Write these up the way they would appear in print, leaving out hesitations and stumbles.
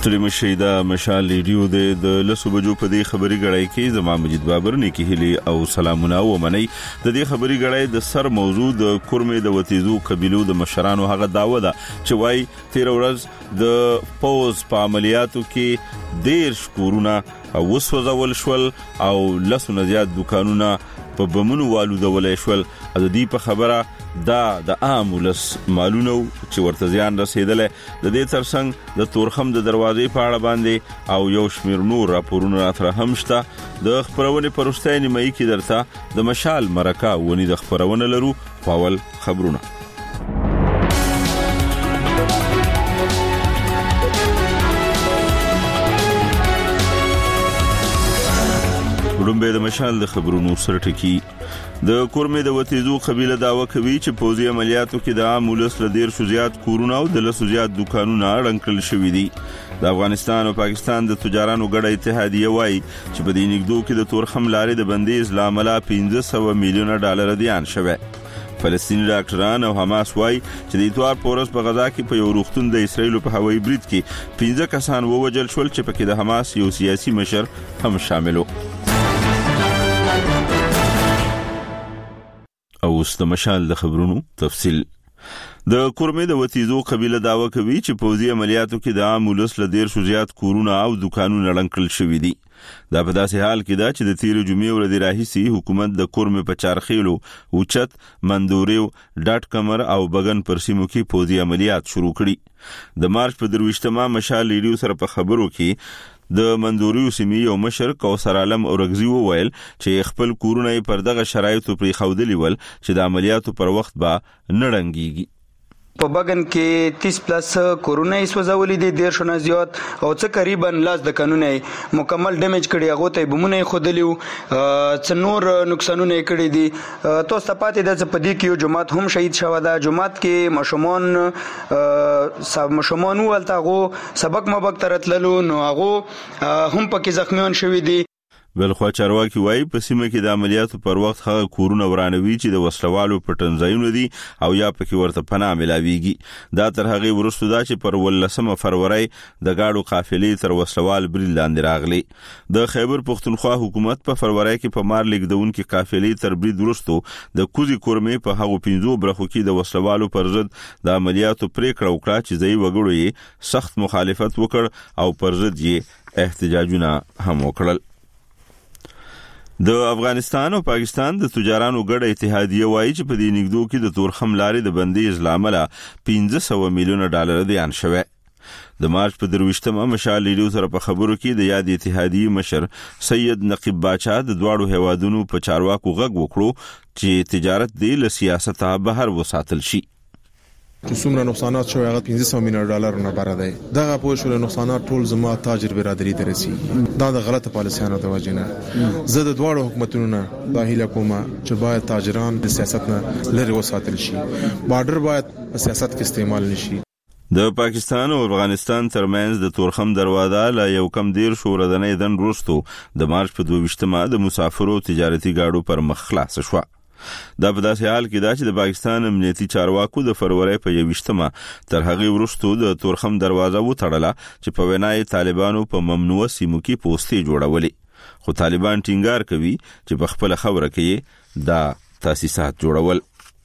ستړي مشي دا مشال ریډیو د لسو بجو په دې خبري غړای کې زما مجید بابر نیکی هلي او سلامونه و منی د دې خبري غړای د سر موضوع د کورمې د وتیزو قبيلو د مشرانو هغه داوا ده چې وای 13 ورځ د پوز په عملیاتو کې ډیر شکورونه او وسوځول شول او لسو زیات دکانونه په بمونو والودولې شول د دې په خبره دا د عام ولس مالونو چې ورته ځان رسیدلې د دې ترڅنګ د تورخم د دروازې په اړه باندې او یو شمیر نور راپورونه راته هم شته د خبرونه پرسته نیمه کې درته د مشال مرکه ونی د خبرونه لرو پاول خبرونه وړاندې د مشال د خبرونو سرټکی د کورمې د وتیزو قبيله داوا کوي چې پوزي عملیاتو کې د عام ولس له ډیر شو زیات کورونه او د لسو زیات دکانونه رنکل شوې دي د افغانستان او پاکستان د تجارانو ګډه اتحادیه وایي چې په دې نګدو کې د تورخم لارې د بندیز لامل 500 میلیون ډالر دیان شوه فلسطینی ډاکټران او حماس وایي چې د اتوار پورس په غزا کې په یو روغتون د اسرایل په هوایي برید کې 15 کسان ووجل شول چې پکې د حماس یو سیاسي مشر هم شامل وو او د مشال د خبرونو تفصیل د کورمې د وتیزو قبيله داوا کوي چې پوزي عملیاتو کې د عام ولس له ډیر شو زیات کورونه او دکانونه رنکل شوې دي دا په داسې حال کې دا چې د 13 جمعې ورځې راهیسي حکومت د کورمې په چارخیلو اوچت مندوریو ډاټ کمر او بغن پر سیمو کې پوزي عملیات شروع کړي د مارچ په 23 مشال ریډیو سره په خبرو کې د مندوریو سیمې یو مشر کوثر عالم اورغزی وویل چې خپل کورونه پر دغه شرایطو پرې خودلی ول چې د عملیاتو پر وخت به نړنګيږي په بغن کې 30 پلس کورونا سوځولې دي ډیر شونه زیات او څه تقریبا لاس د قانوني مکمل ډیمیج کړي هغه ته بمونه خودلیو څ نور نقصانونه کړي دي تو سپاتې د پدې کې یو جماعت هم شهید شوه دا جماعت کې مشمون ولتاغو سبق مبک ترتللو نو هغه هم پکې زخمیان شوي دي بلخوا چارواکي وایي په سیمه کې د عملیاتو پر وخت هغه کورونه ورانوي چې د وسلوالو پټنځایونه دي او یا پکې ورته پناه ملاويږي دا تر هغه وروسته دا چې پر 18 فروری د گاډو قافلې تر وسلوال بریل لاندې راغلي د خیبر پختونخوا حکومت په فروری کې په مار لیکدون کې قافلې تر برید وروسته د کوزي کورمې په هغو 15 برخو کې د وسلوالو پر ضد د عملیاتو پریکړه وکړه چې ځای وګړو یې سخت مخالفت وکړ او پر ضد یې احتجاجونه هم وکړل د افغانستان او پاکستان د تجارانو ګډه اتحادیه وایي چې په دې نګدو کې د تورخم لارې د بندیز لامل 500 میلیون ډالر دیان شوه د مارچ په 23 مشال ریډیو سره په خبرو کې د یاد اتحادیه مشر سید نقیب باچا د دواړو هوادونو په چارواکو غږ وکړو چې تجارت د سیاست بهر وساتل شي چې څومره نقصانات شوی هغه 500 میلیون ډالر نه بره دی دغه پوه شو نقصانات ټول زما تاجر برادری ته رسي دا د غلطه پالیسیانو د وجې نه زه د دواړو حکومتونو نه د هیله کوم چې باید تاجران د سیاست نه لري وساتل شي بارډر باید په سیاست کې استعمال نشي د پاکستان او افغانستان ترمنځ د تورخم دروازه لا یو کم ډیر شو ردنې دن وروسته د مارچ په 22 د مسافرو تجارتي گاډو پر مخ خلاص شو دا په داسې حال کې دا چې د پاکستان امنیتي چارواکو د فروری په 21 تر هغه وروسته د تورخم دروازه وتړله چې په وینای طالبانو په ممنوع سیمو کې پوسټي جوړولې خو طالبان ټینګار کوي چې په خپل خبره کې دا تاسیسات جوړول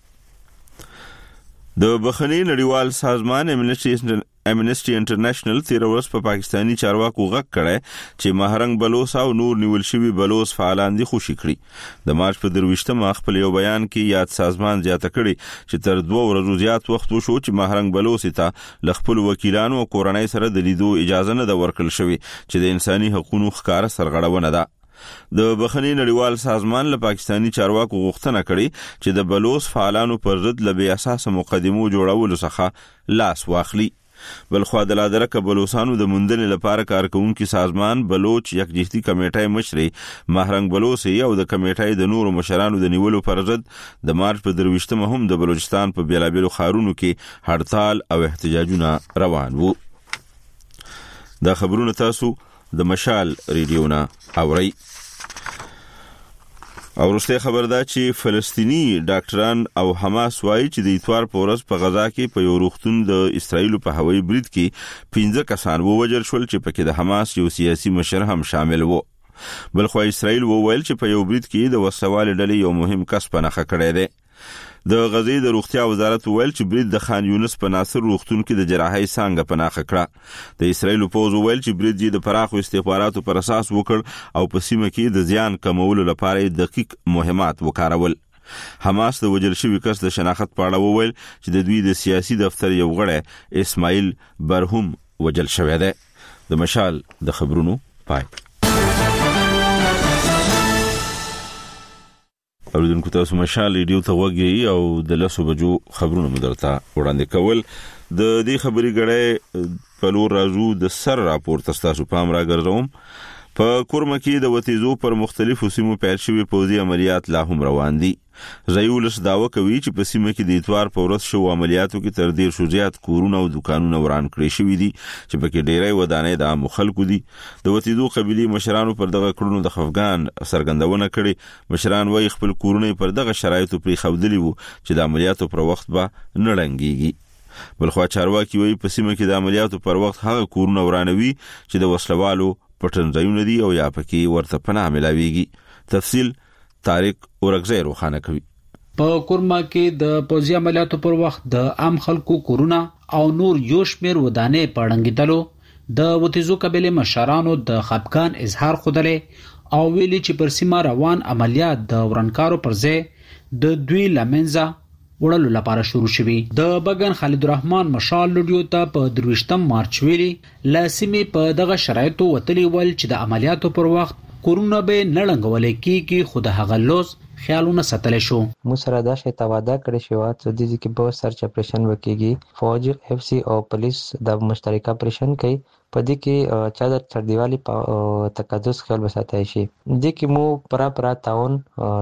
د بخښنې نړیوال سازمان امنسټي انټرنیشنل 13 ورځ په پاکستانی چارواکو غږ کړی چې مهرنګ بلوچ او نور نیول شوی بلوچ فعالان دي خوشی کړی د مارچ په 23 خپل یو بیان کې یاد سازمان زیاته کړی چې تر 2 ورځې زیات وخت وشو چې مهرنګ بلوچ ته لخپل وکیلانو او کورنۍ سره د لیدو اجازه نه ورکړل شوی چې د انساني حقوقو ښکار سرغړونه ده د بخښنې نړیوال سازمان له پاکستانی چارواکو غوښتنه کړې چې د بلوچ فعالانو پر ضد لبي اساس مقدمو جوړولو څخه لاس واخلي بلخوا د لادرکه بلوچستانو د مندنې لپاره کارکونکو سازمان بلوچ یکجهتي کمیټه مشري مهرنګ بلوچ او د کمیټې د نورو مشرانو د نیولو پر ضد د مارچ په 23 هم د بلوچستان په بیلابیلو ښارونو کې هړتال او احتجاجونه روان وو دا خبرونه تاسو د مشال ریډیو نه اورئ او وروسته خبر ده چې فلسطینی ډاکټران او حماس وایي چې د اتوار په ورځ په غزا کې په یو روغتون د اسرایل په هوایي برید کې 15 کسان ووژل شول چې پکې د حماس یو سیاسي مشر هم شامل وو. بلخو اسرائیل وویل چې په یو برید کې د وسوال ډلې یو مهم کس په نخښه کړی دی. د غزې د روغتیا وزارت وویل چې برید د خان یونس په ناصر روغتون کې د جراحي څانګه په نخښه کړه. د اسرائیل پوځ وویل چې برید د پراخو استخباراتو پر اساس وکړ او په سیمه کې د زیان کمولو لپاره دقیق مهمات وکارول. حماس د وژل شوي کس د شناخت په اړه وویل چې د دوی د سیاسي دفتر یو غړی اسماعیل برهم وژل شوی دی. د مشال د خبرونو پای. اوریدونکو تاسو مشال ریډیو ته وګورئ او د 10 بجو خبرونه مدرته وړاندې کول. د دې خبري غړې په لور راځو د سر راپورټ تاسو پام راګرځوم. په کورمه کې د وتیزو پر مختلفو سیمو پیل شوی پوځي عملیات لا هم روان دي. زایولس داوا کوي چې په سیمه کې د اتوار په ورځ شو عملیاتو کې تر ډیر شو زیات کورونه او دکانونه وران کړی شوی دي چې پکې ډیرای ودانې د عام خلکو دي. د وتیزو قبيلي مشرانو پر دغه کړنو د خفګان سرګندونه کړي. مشران وايي خپل کورونه پر دغه شرایطو پرې خودلی وو چې د عملیاتو پر وخت به نه لنګيږي. بلخو چارواکي وايي په سیمه کې د عملیاتو پر وخت هغه کورونه ورانوي چې د وسلوالو پټنځایونه دي او یا پکې ورته پناه ملاويږي. تفصیل طارق اورغزی روخانه کوي. په کورما کې د پوځي عملیاتو پر وخت د عام خلکو کورونه او نور یو شمیر ودانې پړنګیدلو د وتیزو قبيله مشرانو د خپګان اظهار خوده او ویلي چې پر سیمه روان عملیات د ورانکارو پر ځای د دوی لمنځه وړلو لپاره شروع شوي. د بګن خالد الرحمن مشال لډیو ته په 23 مارچ ویلي لاسمې په دغه شرایطو وتلی ول چې د عملیاتو پر وخت کورونه به نړنګول کیږي خو د هغه لوز خیالونه ساتل شو. مو سره دا شی تواده کړی شو چې د دې کې به سرچ اپریشن وکړي. فوج اف سی او پولیس د مشترک اپریشن کوي. په دې کې چادر چردیوالي په تقدس خیال وساتای شي. دې کې مو پرا تعاون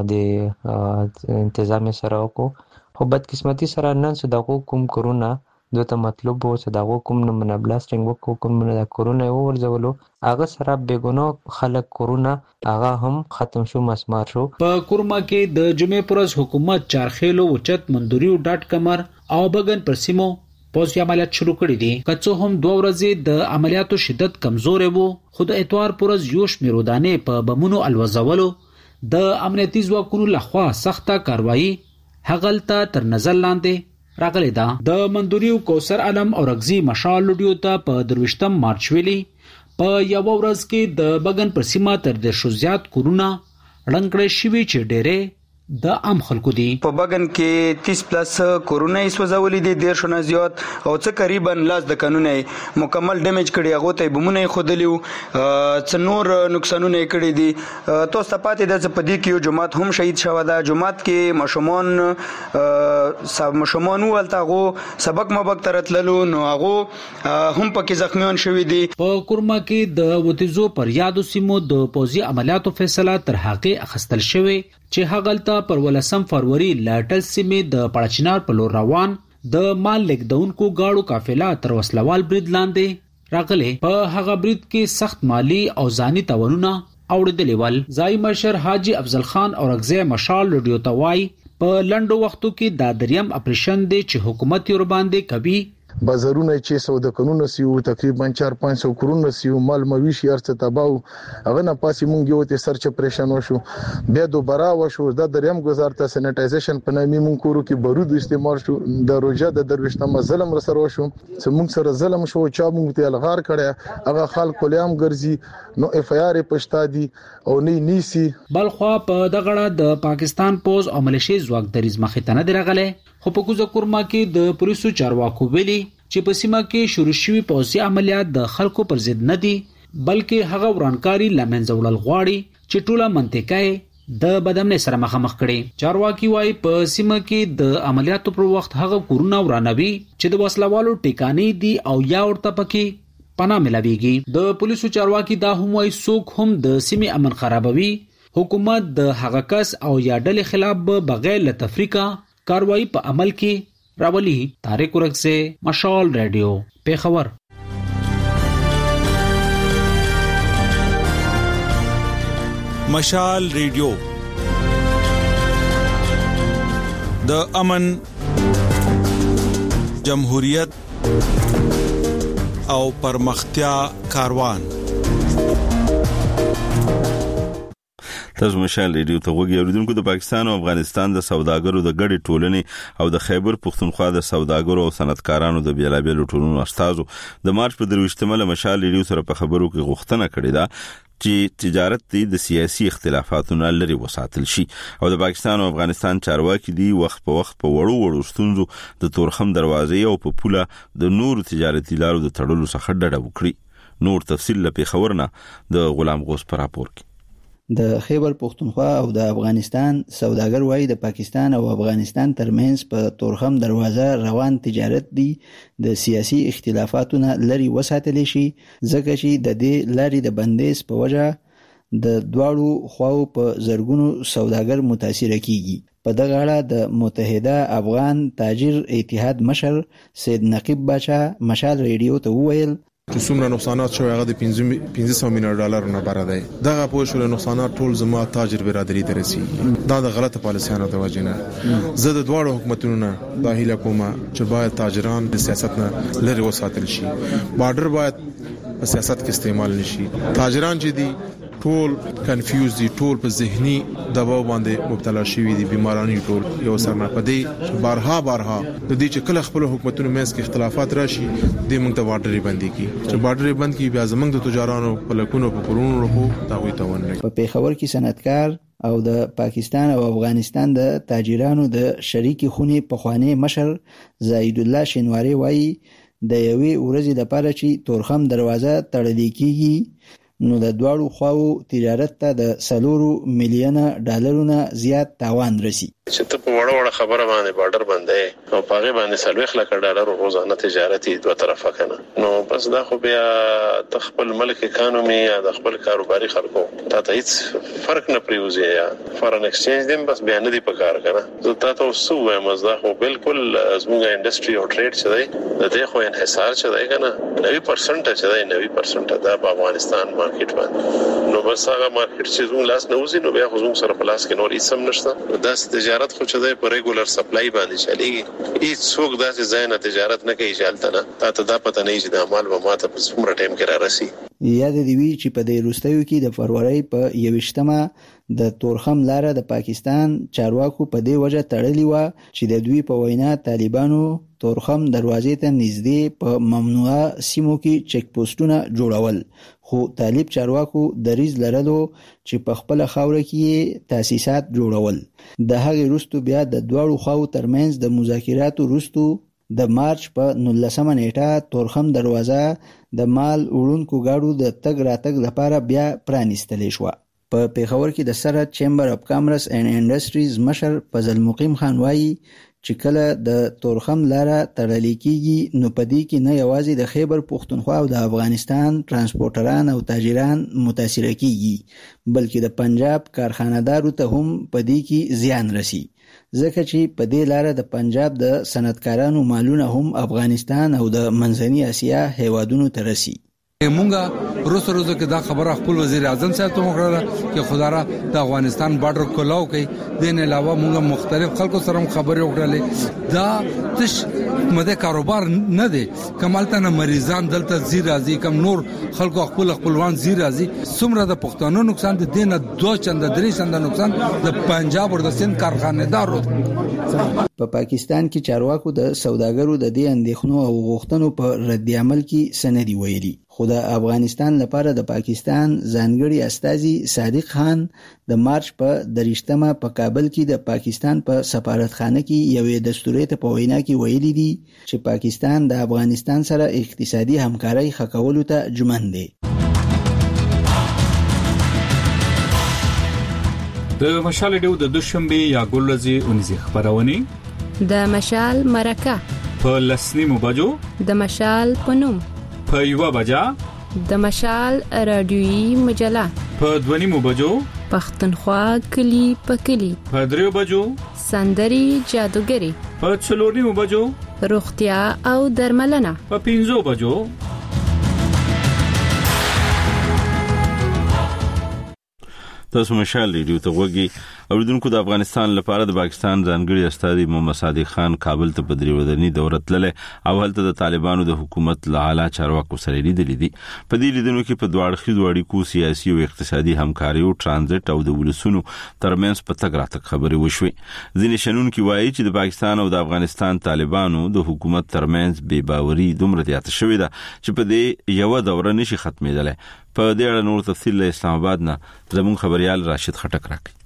د تنظیم سره وکړو. خو بدقسمتي سره نن صدقو کوم کرونا دوته مطلب وو صدقو کوم نه بلاستینګ وکړو کوم نه کرونا ورزولو هغه سره بیګونو خلک کرونا هغه هم ختم شو مسمار شو. په کورما کې د جمعې پرز حکومت چارخېلو وچت مندوریو ډاټ کمر او بګن پر سیمو پوځي عملیات شروع کړي دي. کڅو هم 2 ورځې د عملیاتو شدت کمزور وو خو د اتوار پرز یو شمیر ودانې په بمونو الوزولو د امنیتي ځواکونو لخوا سخته کاروایی هغلته تر نظر لاندې راغلی دا. د مندوریو کوثر علم او رغزی مشال لډیو ته په 23 مارچ ویلي په یو ورځ کې د بګن پر سیمه تر 100 زیات کورونه رنګړې شوي چې ډېرې د عام خلکو دي. په بګن کې 30 پلس کورونه سوځولې دي 150 نه زیات او څه تقریبا لاس د قانوني مکمل ډیمیج کړي هغه ته بمونه خودلیو څ نور نقصانونه کړي دي. تاسو ته پاتې د په دې کې یو جماعت هم شهید شوه. دا جماعت کې مشمون ولتاغو سبق مبک ترتللو نو هغه هم پکې زخمیان شوي دي. په کورما کې د وتیزو پر یادو سیمو د پوځي عملیاتو فیصله تر هغه اخستل شوی چې هغلته پر 18 فروری لاټل سیمې د پړچنار په لور روان د مال لیکدونکو گاړو قافله تر وسلوال برید لاندې راغله. په هغه برید کې سخت مالی او ځاني تاوانونه اوریدلې ول. ځای مشر حاجی افضل خان او رغزی مشال لډیو توای په لندو وختو کې دا دریم اپریشن دی چې حکومت یې ور باندې کوي. بازارونه چې سو د قانون سیو تقریبا 4-500 کرونه سیو مال مویشي ارڅ تباو هغه نه پاسې مونږ یو ته سرچ اپریشن وشو بیا دوباره وشو د دریم گزار ته سینټایزیشن په نامي مونږ کورو کې بارود استعمال شو د روجا د دروښتم ظلم رسره وشو چې مونږ سره ظلم شو چا مونږ ته الغار کړي هغه خلک لیام ګرځي نو اف آی آر پښتا دي او نه نیسی. بلخوا په دغه د پاکستان پوز او ملیشي ځواک دریز مخې ته نه درغله. خو په کوزه کورما کې د پولیسو چارواکو ویلي چې په سیمه کې شروع شوی پوځي عملیات د خلکو پر ضد نه دي بلکې هغه ورانکاری لمنځه وړل غواړي چې ټوله منطقه د بدامنۍ سره مخامخ کړي. چارواکي وايي په سیمه کې د عملیاتو پر وخت هغه کورونه ورانوي چې د وسلوالو ټیکانې دي او یا ورته پکې پناه ملاويږي. د پولیسو چارواکي دا هم وايي څوک هم د سیمې امن خرابوي حکومت د هغه کس او یا ډلې خلاف بغیر له تفریقه کاروایی په عمل کې راولي. طارق اورغزی مشال رادیو پیښور. مشال ریډیو د امن، جمهوریت او پرمختیا کاروان. تاسو مشال ریډیو ته وګورئ. اوریدونکو، د پاکستان او افغانستان د سوداګرو د ګډې ټولنې او د خیبر پختونخوا د سوداګرو او صنعتکارانو د بیلابیلو ټولنو استازو د مارچ په 23 مشال ریډیو سره په خبرو کې غوښتنه کړې ده چې تجارت د سیاسي اختلافاتونو لري وساتل شي او د پاکستان او افغانستان چارواکي دی وخت په وخت په وړو ستونزو د تورخم دروازې او په پوله د نور تجارتي لارو د تړلو څخه ډډه وکړي. نور تفصیل لپاره خبرنا د غلام غوث پر راپور کې. د خیبر پختونخوا او د افغانستان سوداګر وايي د پاکستان او افغانستان ترمنځ په تورخم دروازه روان تجارت دی د سیاسي اختلافاتونو لري وساتل شي، ځکه چې د دې لاري د بندیز په وجه د دواړو خواو په زرګونو سوداګر متاثر کیږي. په دغه اړه د متحده افغان تاجر اتحاد مشر سید نقیب باچا مشال ریډیو ته وویل چې څومره نقصانات شوی هغه د 1500 میلیون ډالر نه بره دی. دغه پوه شو نقصانات ټول زما تاجر برادری درسي. دا د غلطه پالیسیانو د وجه نه زه د دواړو حکومتونو نه د هیله کوم چې باید تاجران د سیاست نه لري وساتل شي. بارډر باید په سیاست کې استعمال نشي. تاجران چې دي ټول کنفیوز دي، ټول په ذهني دباو باندې مبتلا شوي دي، بیمارانی ټول یو سره نه پدې بارها د دې چې کله خپل حکومتونو مېز کې اختلافات راشي د موږ ته واټري بندي کی چې واټري بند کی بیا زمنګ د تجارانو په لکونو په قرونو رکو دا وي تاونه. په پیښور کې صنعتکار او د پاکستان او افغانستان د تاجرانو د شریک خونې په خوانی مشر زاید الله شینواری وایي د یوې ورځې لپاره چې تورخم دروازه تړل کیږي نو د دواړو خواو تجارت ته د 4 میلیونه ډالرونو زیات تاوان رسی. چې ته په وړه خبره باندې بارډر باندې او پاغه باندې 40 لک ډالر روزانه تجارتي دوه طرفه کنه، نو بس دا خو بیا د خپل ملک اکانومي یا د خپل کاروباري خلکو ته هیڅ فرق نه پریوزي یا فارن ایکسچینج دیم بس بیان دی په کار کنه. زه تاسو سو وایم دا خو بالکل زموږه انډستری او ټریډ چې دی د دې خو انحصار چې دی کنه 90% چې دی 90% دا په افغانستان مارکیټ باندې، نو بس هغه مارکیټ چې زموږ لاس نه وزي نو بیا خو زموږ سره په لاس کې نور هیڅ هم نشته. دا تجارت خو چې دی په ریګولر سپلای باندې چلیږي، هیڅ څوک داسې ځای نه تجارت نه کوي چالت نه تاسو دا پته نه چې د عمل به ماته په څومره ټیم کې را رسي. یاد دی وی چې په دې روستیو کې د فروری په 21مه د تورخم لاره د پاکستان چارواکو په دې وجه تړلې و چې د دوی په وینا طالبانو تورخم دروازې ته نږدې په ممنوعه سیمو کې چک پوسټونه جوړول، خو طالب چارواکو دریز لرلو چې په خپل خاور کې تاسیسات جوړول. د هغې وروسته بیا د دواړو خواو ترمنځ د مذاکراتو وروسته د مارچ په 19 نیټه تورخم دروازه د مال وړونکو گاډو د تګ راتګ لپاره بیا پرانیستلې شو. په پیښور کې د سره چیمبر اف کامرس اینڈ انډستریز مشر فضل مقیم خان وایي چې کله د تورخم لاره تړل کیږي نو په دې کې نه یوازې د خیبر پختونخوا او د افغانستان ترانسپورټران او تاجران متاثر کیږي بلکې د پنجاب کارخانه‌دارو ته هم په دې کې زیان رسی، ځکه چې په دې لاره د پنجاب د صنعتکارانو مالونه هم افغانستان او د منځنۍ اسیا هیوادونو ته رسی. مونږه روز کې دا خبره خپل وزیر اعظم صاحب ته وکړه چې خدای را د افغانستان بارډر کولاو کوي. دین علاوه مونږه مختلف خلکو سره خبرې وکړلې. دا تش مده کاروبار نه دی، کمالته نه مریضان دلته زی راځي، کم نور خلکو خپلوان زی راځي. څومره د پښتنو نقصان دي دینه 2 چنده 3 چنده نقصان د پنجاب او د سند کارخانه‌دارو. په پاکستان کې چارواکو د سوداګرو د دې اندېښنو او غوښتنو په رد عمل کې سندي ویلي، خو د افغانستان لپاره د پاکستان ځانګړي استازي صادق خان د مارچ په 23مه په کابل کې د پاکستان په سفارتخانه کې یوې دستوري ته په وینا کې ویلي دي چې پاکستان د افغانستان سره اقتصادي همکاري خکولو ته ژمن دی. د مشال ډیو د دوشنبه یا ګلزي اونځي خبرونه د مشال مرکه په لسنیمو بجو د مشال پنوم په یو بجا د مشال رادیوي مجله په دونیمو بجو پښتونخوا کلی په کلی په دریو بجو سندري جادوګری په څلورنیمو بجو روغتیا او درملنه په 5 بجو. تاسو مشال ریډیو ته وګورئ. اوریدونکو د افغانستان لپاره د پاکستان ځانګړي استازي محمد صادق خان کابل ته په درې وداني دوره تللې او هلته د طالبانو د حکومت له اعلی چارواکو سره لیدلې دي. په دې لیدنو کې په دوه اړخیزو اړیکو سیاسي او اقتصادي همکاري او ترانزیت او د ولسونو ترمنځ په تګ راتګ خبرې وشوې. ځینې شنونکي وایي چې د پاکستان او د افغانستان طالبانو د حکومت ترمنځ بې باوري دومره زیاته شوې ده چې په دې یو دوره نشي ختمېدلای. په دې اړه نور تفصیل له اسلام آباد نه زموږ خبريال راشد خټک راکړي.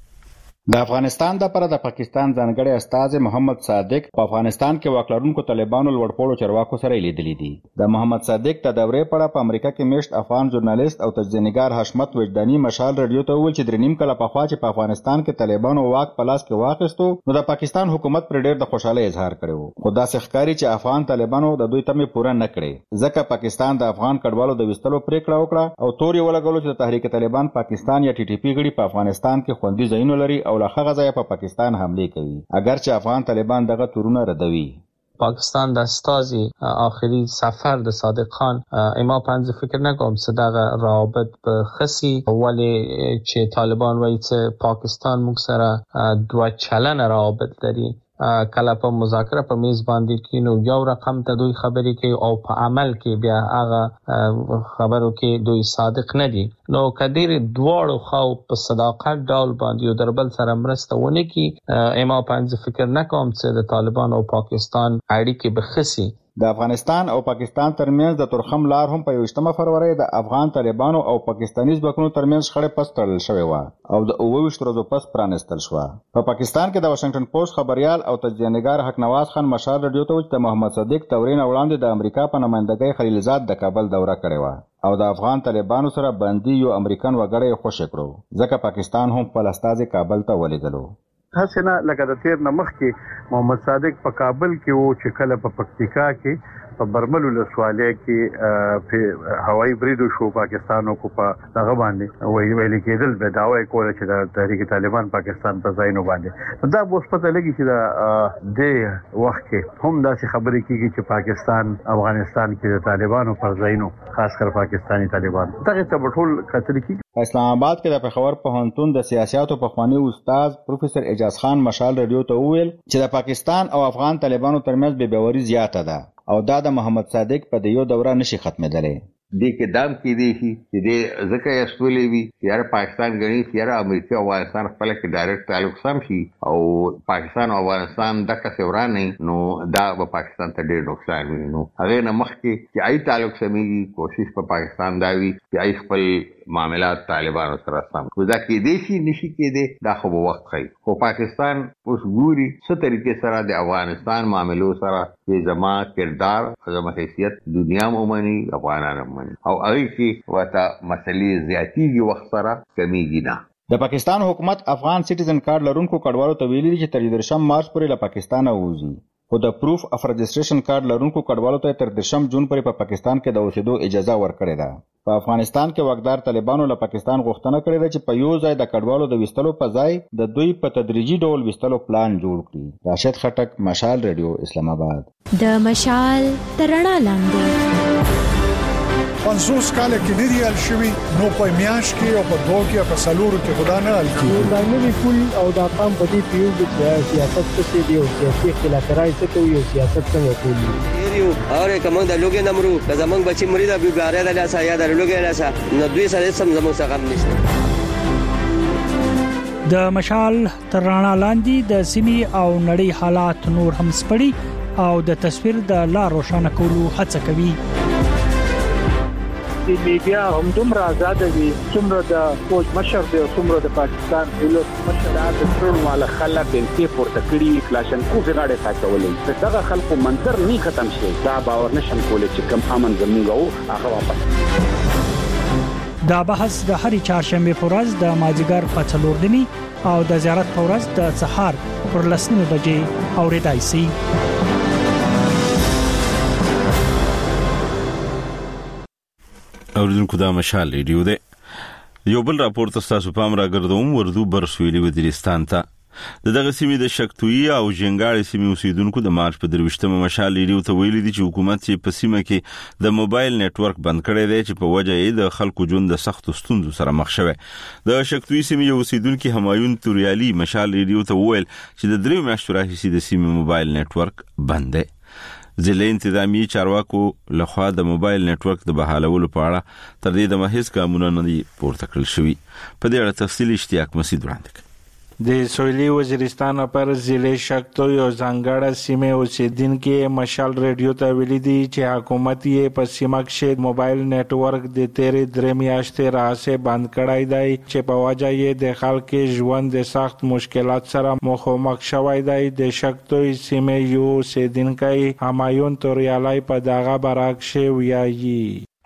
د افغانستان د پر د پاکستان ځانګړي استازي محمد صادق په افغانستان کې واکلرونکو طالبانو لوړپوړو چارواکو سره لیدلې دي. د محمد صادق د دورې په په امریکا کې میشت افغان ژورنالیست او تجزیه‌نګار حشمت وجداني مشال رادیو ته ویل چې درنیم کله په خوا چې په افغانستان کې طالبانو واک په لاس کې واخیستو نو د پاکستان حکومت پر ډېر د خوشاله اظهار کړو. خو دا ښکاري چې افغان طالبانو د دوی تمه پوره نه کړې ځکه پاکستان د افغان کډوالو د وستلو پریکړه وکړه او تور یې ولګولو چې د تحریک طالبان پاکستان یا ټي ټي پی غړي په افغانستان کې خوندي ځایونه لري او له هغه ځایه په پاکستان حمله کوي اگر چې افغان طالبان دغه تورونه ردوي. پاکستان د استازي آخري سفر د صادق خان اما پنځه فکر نکوم صدقه روابط به خسي ولی چې طالبان وایي چې پاکستان موږ سره دوه چلن روابط لري کله په مذاکره په میز باندې کې نو یو رقم ته دوی خبرې کوي او په عمل کې بیا هغه خبرو کې دوی صادق نه دي. نو کدیر دواړو خو په صداقت ډول باندې یو دربل سره مرسته ونه کی اما پنځه فکر نکوم چې د طالبان او پاکستان اړیکې بخسي. د افغانستان او پاکستان ترمنځ د تورخم لار هم په 28 فروری د افغان طالبانو او پاکستاني ځواکونو ترمنځ خړې پس تړل شوې و او د 28 ورځو پس پرانستل شو. په پاکستان کې د واشنگټن پوسټ خبريال او تجزیه‌نګار حق نواز خان مشال رادیو ته ویل چې محمد صادق تورین وړاندې د امریکا په نمائندګۍ خلیلزاد د کابل دوره کړې و او د افغان طالبانو سره بندي یو امریکن وګړی خوشی کړو ځکه پاکستان هم خپل استازي کابل ته ولیدلو. حسنه لکه د تیر نمخ کې محمد صادق په کابل کې وو چې کله په پکتیکا کې په برمل ولسوالۍ کې په هوایي بریدو شو پاکستانو کو په هغه باندې ویل کېدل به داوی کول چې د تحریک طالبان پاکستان په ځای نه باندې دا اوس پته لګي چې د وخت کې هم داسې خبرې کیږي چې پاکستان افغانستان کې د طالبانو پر ځای نه خاص کر پاکستانی طالبان دغه ته ټول قتل کی. اسلام آباد کې د پېښور پوهنتون د سیاستو په خواني استاد پروفیسور اعجاز خان مشال رادیو ته وویل چې د پاکستان او افغان طالبانو ترمنځ بې باوري زیاته ده او دا د محمد صادق په یو دوره نشي ختمېدلی. دې کې دام کې دی چې دې ځکه یې استولې وي یاره پاکستان غني یاره امریکا او افغانستان خپل کې ډایرکټ تعلق سم شي او پاکستان او افغانستان د کثوران نو دا په پاکستان ته ډېر نقصان وي. نو هغه نه مخکې چې آی تعلق سمېږي کوشش په پاکستان دا وي چې آی خپل معاملات طالبانو سره سم ودا کې دي شي نشي کې دي دا خو وخت خي خو پاکستان اوس ګوري څه طریقې سره د افغانستان معاملو سره چې زما کردار زما حیثیت دنیا مومني افغانانو او هغه کې وتا مسلې زیاتیږي وخت سره کمیږي نه. د پاکستان حکومت افغان سټیزن کارت لرونکو کډوالو ته ویلي چې تر 13 مارچ پورې له پاکستان ووځي خو د پروف اف رجسټریشن کارت لرونکو کډوالو ته تر 13 جون پورې په پاکستان کې د اوسېدو اجازه ورکړې ده. په افغانستان کې واکدار طالبانو له پاکستان غوښتنه کړې ده چې په یو ځای د کډوالو د وستلو په ځای د دوی په تدریجي ډول وستلو پلان جوړ کړي. راشد خټک مشال رادیو اسلام آباد. د مشال ترڼا لاندې 50 کال کې ندی ال شوی نو په میاش کې او په دوه کې په سلورو کې خدا نه ال کی دا نه کول او دا قام په دې پیو د سیاست څخه دی او سیاسي خلافکارای څه کوي او سیاست څنګه کوي یو اوره کوم د لوګي نمرو که زمنګ بچی مریدا بیګاره د لاسه یا د لوګي لاسه نو دوی سره سم زموږ څخه نشته. د مشال ترڼا لاندې د سیمې او نړۍ حالات نور هم سپړي او د تصویر د لار روښانه کولو هڅه کوي. د میډیا هم دومره آزاد دي څومره د فوج مشر دی څومره د پاکستان دولت مشر د ټول مال خلک په پورته کړی کلاشنکوف غاړه ساتولې دغه خلکو منظر نه ختم شي دا باور نشم کولای چې کم امن زموږ او هغه واپس. دا بحث د هرې چهارشنبه په ورځ د مازیګر په 4 دني او د زیارت په ورځ د سحر پر 10 بجې اوریدای شي. اوریدونکو دا مشال ریډیو ده. یو بل راپور تاسو پام راګردوم وردو برسویلی وزیرستان ته دغه سیمې د شکتویي او جنګاړي سیمې اوسیدونکو د مارچ په 23مه مشال ریډیو ته ویلي دي چې حکومت یې په سیمه کې د موبایل نتورک بند کړی دی چې په وجه یې د خلکو ژوند د سختو ستونزو سره مخ شوی. د شکتویي سیمې اوسیدونکو همایون توریالي مشال ریډیو ته وویل چې د 3 میاشتو راهیسې د سیمې موبایل نتورک بند دی. ځلې انتظامی چارواکو لخوا د موبایل نتورک د بحالولو په اړه تر دې دمه هیڅ ګامونه نه دي پورته کړل شوي. په دې اړه تفصیلي اشتیاق مسعود وړاندې کړ. د سویلي وزیرستان پر ضلع شکتوی او زنګړه سیمه اوسیدونکو مشال ریډیو ته ویلي دي چې حکومت یې په سیمه کې موبایل نتورک د 3 میاشتې راځي بند کړای دی چې په وجه یې د خلکو ژوند د سخت مشکلات سره مخامخ شوی دی. د شکتوی سیمه یو اوسیدونکو همایون توریالای په دغه برعکس ویایي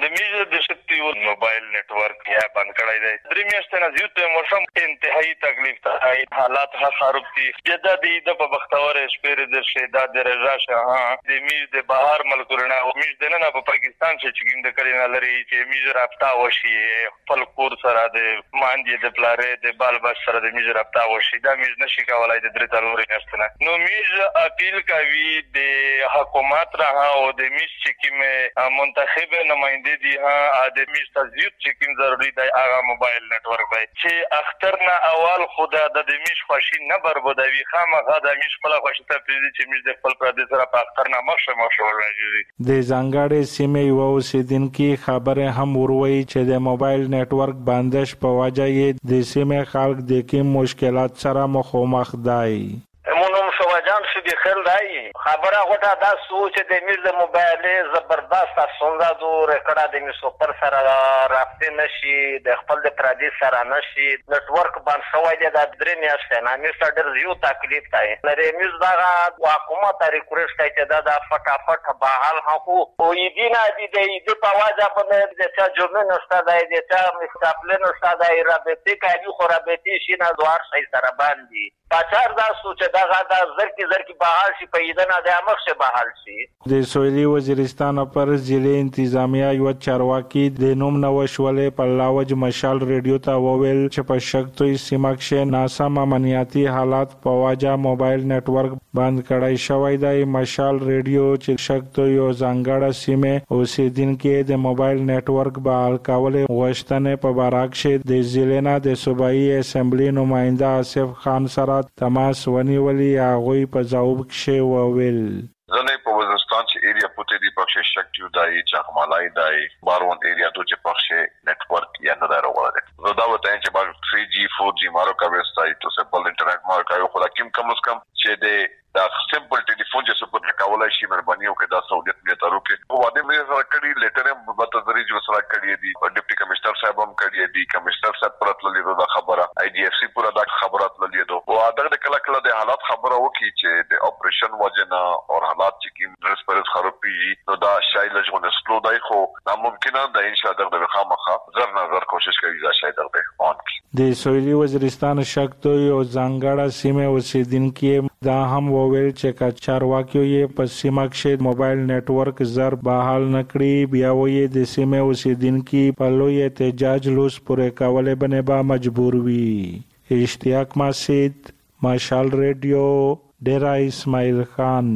موبایل نتورک یا بند کړای دی. 3 میاشتې نه زیات موسم انتهایی تکلیف ته حالات خراب دي. جدد د په بختور شپیر د شهدا د رضا شاه د میز د بهر ملکونه او میز د نه په پاکستان چې ګیند کړي نه لري چې میز رابطه وشي خپل کور سره د مانځي د پلارې د بال بس سره د میز رابطه وشي. دا میز نشي کولای د 3 میاشتې نه. نو میز اپیل کوي د حکومت را او د میز چې کوم منتخب نماینده دي د میز تزیید چې کوم ضروري دی هغه موبایل نتورک دی چې اختر نه اول خدا د میش خوشي نه بربادوي خامخا د میش خپل خوشي ته پریږدي چې میش د خپل پردي سره په اختر نه مخشه راځي. د زنګړې سیمې یو اوسیدونکو خبره هم وروي چې د موبایل نتورک بندش په وجه یې د سیمې خلک د کوم مشکلات سره مخامخ دي. امونم سواجان شدی خل دای خبره غوټه دا سوچ د میز د موبایل زبردست څنګه دور کړه د میز پر سره رابطه نشي د خپل د پردي سره نشي نتورک باندې شوی دی د 3 میاشتې نه میز ډېر زیو تکلیف دی. لري میز دا حکومت ریکوست کوي چې دا فټافټ بحال هکو او یدینا د په واجه باندې د چا جمله نشته دی د چا مستقل نشته دی رابطه کوي خو رابطه شي نه دوار شي سره باندې پچار دا سوچ دغه د زرکی بحال شي پیدا د مخه بحال شي. د سویلي وزیرستان پر ضلع انتظامیه یو چارواکي د نوم نوښولې په لاوج مشال ریډیو ته وویل چې په شکتوی سیمه کې ناسم امنیتي حالات په وجه موبایل نتورک بند کړای شوی دی. مشال ریډیو چې شکتوی او زنګړه سیمه اوسیدونکو د موبایل نتورک بحال کول غوښتنې په برعکس د ضلع د صوبایي اسمبلی نماینده آصف خان سره تماس ونیولي. هغه په جواب کې وویل زنه په وزیرستان چې ایریا پته دی پخې شکتیو دای چغمالای دای بارون ایریا ته چې پخې نتورک یا نه راوړل. زه دا وته چې باندې 3G 4G مارو کا وستای ته سمپل انټرنیټ مارو کا یو خو کم کم چې د سمپل ټلیفون چې سپورټ کولای شي مهرباني وکړئ دا سہولت مې تاسو کې په واده مې سره کړی لیټر هم په تدریج سره کړی دی ډیپټي کمشنر صاحب هم کړی دی کمشنر صاحب پرته لیدو دا خبره IDFC پورا دا خبره لیدو او دا کله د حالات خبره وکړي چې د اپریشن وجنه او حالات چې کوم رسپرس خرابي نو دا شاید لږونه سلو دی خو ناممکنه ده ان شاء الله د خامخه زر نظر کوشش کوي دا شاید درته اون د سویلي وزیرستان شکتوی او زنګړه سیمه اوسیدونکو دا هم وویل چې چارواکیو یې په سیمه کې موبایل نتورک زر بحال نکړي بیا وې د سیمه اوسیدونکو په لوی احتجاج لوس پورې کولې باندې با مجبور وي. اشتیاق مسعود مشال ریډیو ډیرا اسماعیل خان.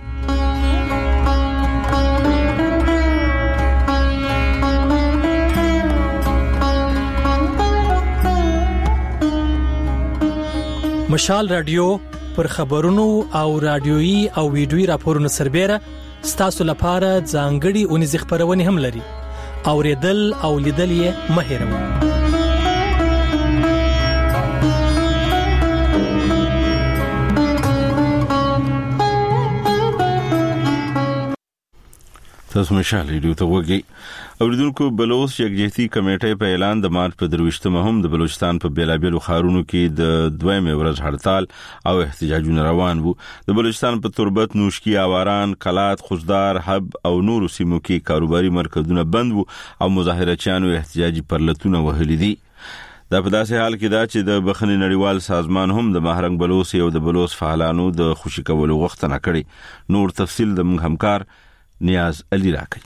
مشال رادیو پر خبرونو او رادیويي او ویډیويي راپورونو سربېره ستاسو لپاره ځانګړي اونیز خبرونه هم لري. اوریدل او لیدل یې مه هېروئ. تاسو مشال ریډیو ته وګورئ. اوریدونکو بلوچ یکجهتي کمیټې په اعلان د مارچ په 23مه هم د بلوچستان په بیلابیلو ښارونو کې د 2مې ورځ هړتال او احتجاجونه روان وو. د بلوچستان په تربت، نوشکی، آواران، کلات، خوزدار، حب او نورو سیمو کې کاروباري مرکزونه بند وو او مظاهرچیانو احتجاجي پرلتونه وهلي دي. دا په داسې حال کې دا چې د بخښنې نړیوال سازمان هم د مهرنګ بلوچ او د بلوچ فعالانو د خوشي کولو غوښتنه کړې. نور تفصیل د موږ همکار نیاز علي راکړي.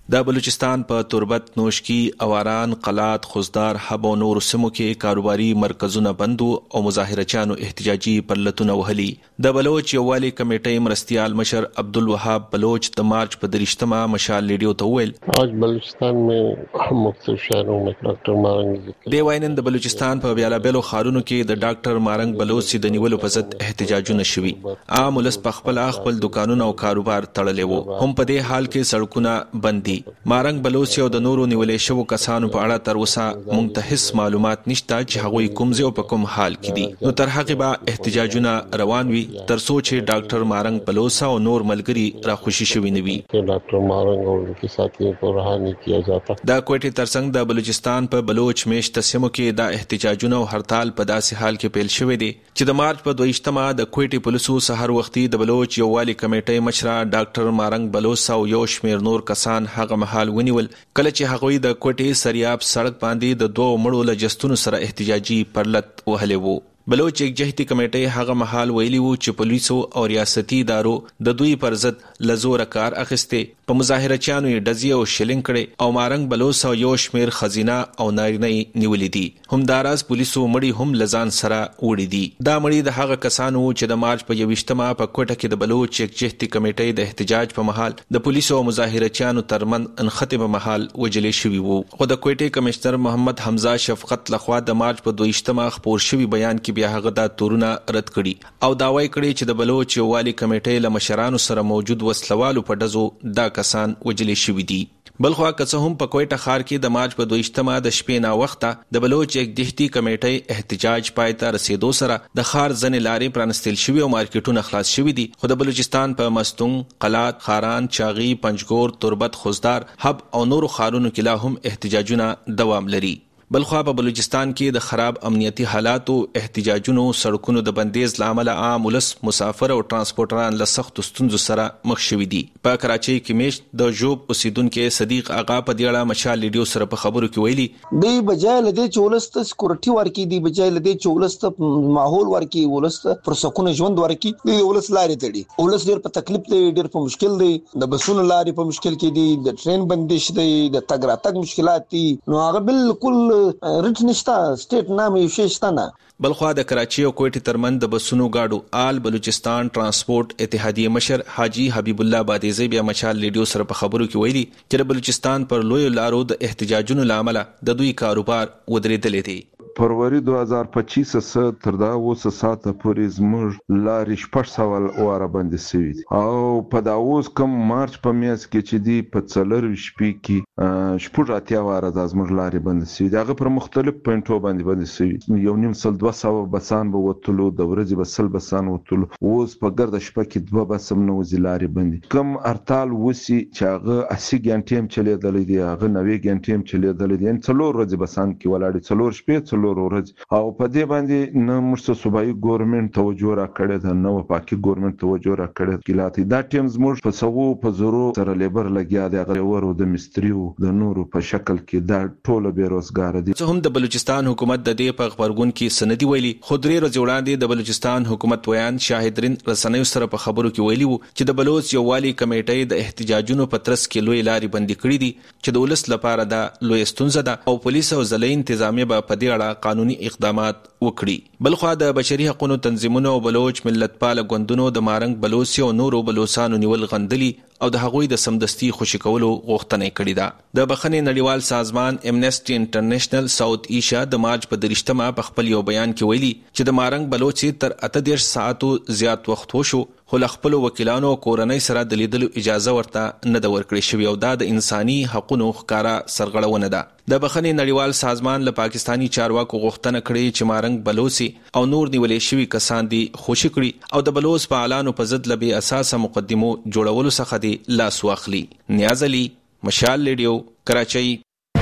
د بلوچستان په تربت، نوشکی، اواران، قلات، خوزدار، حب او نور سیمو کې کاروباري مرکزونه بندو او مظاهرچیانو احتجاجي پرلتونه وهلي. د بلوچ یووالي کمیټې مرستیال مشر عبدالوهاب بلوچ د مارچ په 23 مشال ریډیو ته وویل आज بلوچستان में मुख्तलिफ शहरों में डॉक्टर मारंग دی واینن د بلوچستان په بیلابیلو ښارونو کې د ډاکټر مارنګ بلوچ د نیولو په ضد احتجاجونه شوي. عام ولس په خپل دکانونه او کاروبار تړلي وو. هم په دې حال کې سړکونه بند دي. مارنګ بلوچ او د نورو نیولې شوو کسانو په اړه تر اوسه موږ ته هیڅ معلومات نشته چې هغوی کوم ځای او په کوم حال کې دي. نو تر هغه به احتجاجونه روان وي تر څو چې ډاکټر مارنګ بلوچ او نور ملګري را خوشي شوي نه وي. ډاکټر مارنګ او انکي ساتھیوں کو رہا نہیں کیا جاتا. د کوټې ترڅنګ د بلوچستان په بلوچ میشت سیمو کې د احتجاجونو او هړتال په داسې حال کې پیل شوی دی چې د مارچ په 22 د کوټې پولیسو سحر وختي د بلوچ یووالي کمیټې مشر ډاکټر مارنګ بلوچ او یو شمیر نور کسان هغه مهال ونیول کله چې هغوی د کوټې سریاب سړک باندې د دوه مړو لجستونو سره احتجاجي پرلت وهلي وو. بلوچ یکجهتي کمیټې هغه مهال ویلي وو چې پولیسو او ریاستي ادارو د دوی پر ضد لزور کار اخیسته. په مظاهرچیانو یې ډزې او شلنګ کړي او مارنګ بلوچ او یو شمیر خزینه او نارینه نیولې دي. همداراز پولیسو مړي هم لزان سره وړي دي. دا مړي د هغه کسانو چې د مارچ په 21 په کوټه کې د بلوچ یکجهتي کمیټې د احتجاج په مهال د پولیسو او مظاهرچیانو ترمن انخته په مهال وجلې شوي وو. خو د کوټې کمشنر محمد حمزه شفقت لخوا د مارچ په 22 خبر شوی بیان کې بیا هغه دا تورونه رد کړي او داوای کړي چې د بلوچ یووالي کمیټې له مشرانو سره موجود وسلوالو په ډزو دا کسان وجلې شوي دي. بلخوا که څه هم په کوټه ښار کې د مارچ په 22 د شپې نا وخته د بلوچ یکجهتي کمیټې احتجاج پای ته رسیدو سره د ښار ځنې لارې پرانستل شوي او مارکیټونه خلاص شوي دي. خو د بلوچستان په مستونګ، قلات، خاران، چاغي، پنجګور، تربت، خوزدار، حب او نورو ښارونو کې لا هم احتجاجونه دوام لري. بلخوا په بلوچستان کې د خراب امنیتي حالاتو، احتجاجونو، سړکونو د بندیز لامل عام ولس، مسافر او ترانسپورټران له سختو ستونزو سره مخ شوي دي. په کراچۍ کې میشت د جوب اوسیدونکو صدیق آغا په دې اړه مشال ریډیو سره په خبرو کې ویلي دی بجای لدی چولست سکیورټي ورکی دی بجای لدی چولست ماحول ورکی ولست پر سکون ژوند ورکی دی ولس لارې تړي. ولس ډیر په تکلیف دی، ډیر په مشکل دی. د بسونو لارې په مشکل کې دي، د ټرین بندش دی، د تګ راتګ مشکلات دي. نو هغه بالکل رټ نشتا سټیټ نام یې شېشتنه. بلخوا د کراچۍ او کوټې ترمن د بسونو گاډو آل بلوچستان ترانسپورت اتحادیه مشر حاجی حبیب الله بادیزی بیا مشال ریډیو سره په خبرو کې ویلي چې د بلوچستان پر لوی لارو د احتجاجونو لامل د دوی کاروبار ودرېدلې دي. فروری 2025 څخه تر دا اوسه ساته پورې زموږ لارې 600 واره باندې سوي او په دا اوس کوم مارچ په میاشت کې چې دی په 4 شپې کې شپږ واره د زموږ لارې باندې سوي. هغه پر مختلف پوینټو باندې سوي. یو نیم سل 200 بسان به وتلو، د ورځې به 100 بسان وتلو. اوس په ګرد شپه کې 2 بس هم نه وځي لارې باندې. کوم ارتال وسی چې هغه 80 غنټې هم چلیدل دي، هغه 90 غنټې هم چلیدل دي. ان 4 ورځې بسان کې ولاړ 4 شپې او په دې باندې نه مرسته صوبایي ګورنمنت توجه را کړې ده، نه پاکي ګورنمنت توجه را کړې کیلاتی. دا ټیم زموږ په سوو په زورو سره لیبر لګیا دی، غریورو د مستریو د نورو په شکل کې دا ټوله بیروزګار دي. زه هم د بلوچستان حکومت د دې په خبرګون کې سندي ویلي خو درې ورځې وړاندې د بلوچستان حکومت ویان شاهدرین رسنیو سره په خبرو کې ویلي وو چې د بلوچ یووالي کمیټې د احتجاجونو په ترڅ کې لوی لارې بندي کړې دي چې د ولس لپاره دا لوی ستونزه ده او پولیس او ځلې انتظامیه په دې اړه قانوني اقدامات وکړي. بلخوا د بشري حقوقو تنظیمونو او بلوچ ملتپال غوندونو د مارنګ بلوچ او نورو بلوچستانو نیول غندلي او د هغوی د سمدستي خوشی کولو غوښتنه کړې ده. د بخښنې نړیوال سازمان امنیسټي انټرنیشنل ساوث ایشیا د مارچ په 23 په خپل یو بیان کې ویلي چې د مارنګ بلوچ تر 38 ساعتو زیات وخت وشو خو خپل وکیلانو او کورنۍ سره د لیدلو اجازه ورته نه د ورکړې شوې او دا د انساني حقوقو ښکارا سرغړونه ده. د بخښنې نړیوال سازمان له پاکستانی چارواکو غوښتنه کړې چې مارنګ بلوچ او نور نیولې شوي کسان دي خوشي کړي او د بلوچ په اعلانو په ضد لبي اساسه مقدمو جوړولو څخه دي لاس واخلي. نیاز علي، مشال ریډیو، کراچۍ.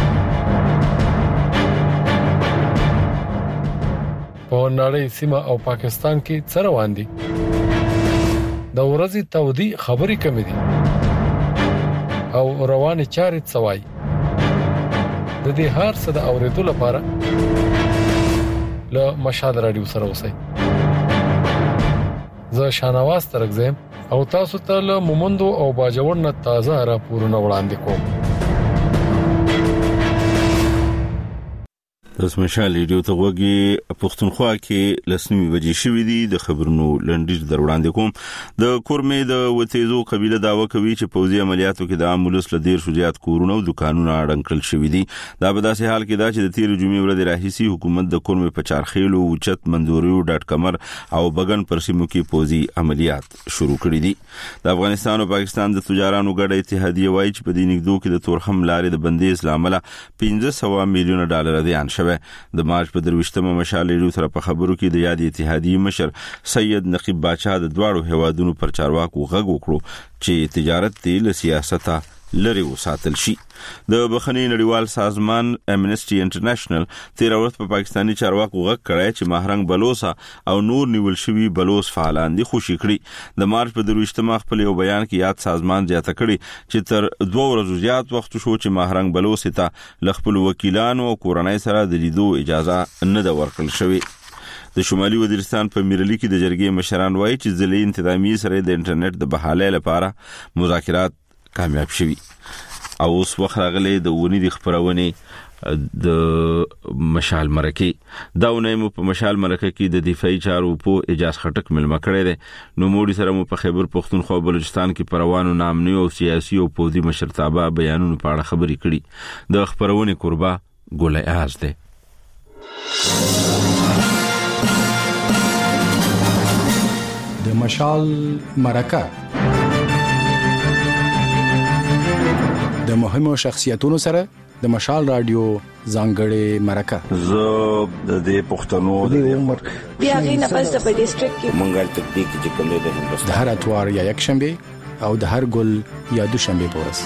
په نړۍ سیمه او پاکستان کې څه روان دي؟ د ورځې تودي خبري کمې دي او روانه چارې څوای. د دې هر څه د اوریدو لپاره له مشال رادیو سره اوسئ. زه شانواز ترګزم او تاسو ته له مومندو او باجوړ نه تازه راپورونه وړاندې کوم. د مشال ریډیو ته وګي پښتونخوا کې لسنوي بجې شوې دي د خبرونو لنډیز در وړاندې کوم. د کورمې د وتیزو قبيله داوا کوي چې پوځي عملیاتو کې د امبولانس لدیر شجاعت کورونه او دکانونه اړنګ کړل شوې دي. دا په داسې حال کې دا چې د تیر جمعې ورځ راهیسي حکومت د کورمې په چارخیلو اوچت مندوریو ډاټ کمر او بغن پر سیمو کې پوځي عملیات شروع کړي دي. د افغانستان او پاکستان د تجارانو ګډه اتحادیه وایي چې په دې نګدو کې د تورخم لارې د بندیز لامل 1500 میلیون ډالر زیان شوه. د مارچ په 23مه مشال ریډیو سره په خبرو کې د یادې اتحادیې مشر سید نقیب باچا د دواړو هوادونو پر چارواکو غږ وکړو چې تجارت له سیاسته لري وساتل شي. د بخښنې نړیوال سازمان امنسټي انټرنیشنل تیر ورځ په پاکستاني چارواکو غږ کړی چې مهرنګ بلوسا او نور نیول شوی بلوس فعالان دي خوشي کړي. د مارچ په 23مه خپل یو بیان کې یاد سازمان زیاته کړي چې تر 2 ورځې زیات وخت شو چې مهرنګ بلوس ته لخپل وکیلانو او کورنۍ سره د لیدو اجازه نه ده ورکړل شوې. د شمالي وزیرستان په میرلی کې د جرګې مشران وایي چې ځلې انتظامی سره د انټرنیټ د بحالۍ لپاره مذاکرات کامیاب شوي. او اوس وخت راغلی د ونی د خبرونه د مشال مرکه دا ونیمو په مشال مرکه کې د دفاعي چارو په اجازه خټک ملما کړی دی. نو موږ سره مو په خیبر پختونخوا بلوچستان کې پروانو نامنی او سیاسي او پوځي مشرتابه بیانونو په اړه خبرې کړي. د خبرونه قربا ګولای اعز دی. د مشال مرکه د مهمو شخصیتونو سره د مشال رادیو ځانګړې مرکه. زه د دې پښتنو د عمر بیا غي نه پس په ډیسټریکټ کې منګل تکنیک چې کوم دی د هندوستان د هر اتوار یا یک شنبه او د هر ګل یا دوشنبه پورس.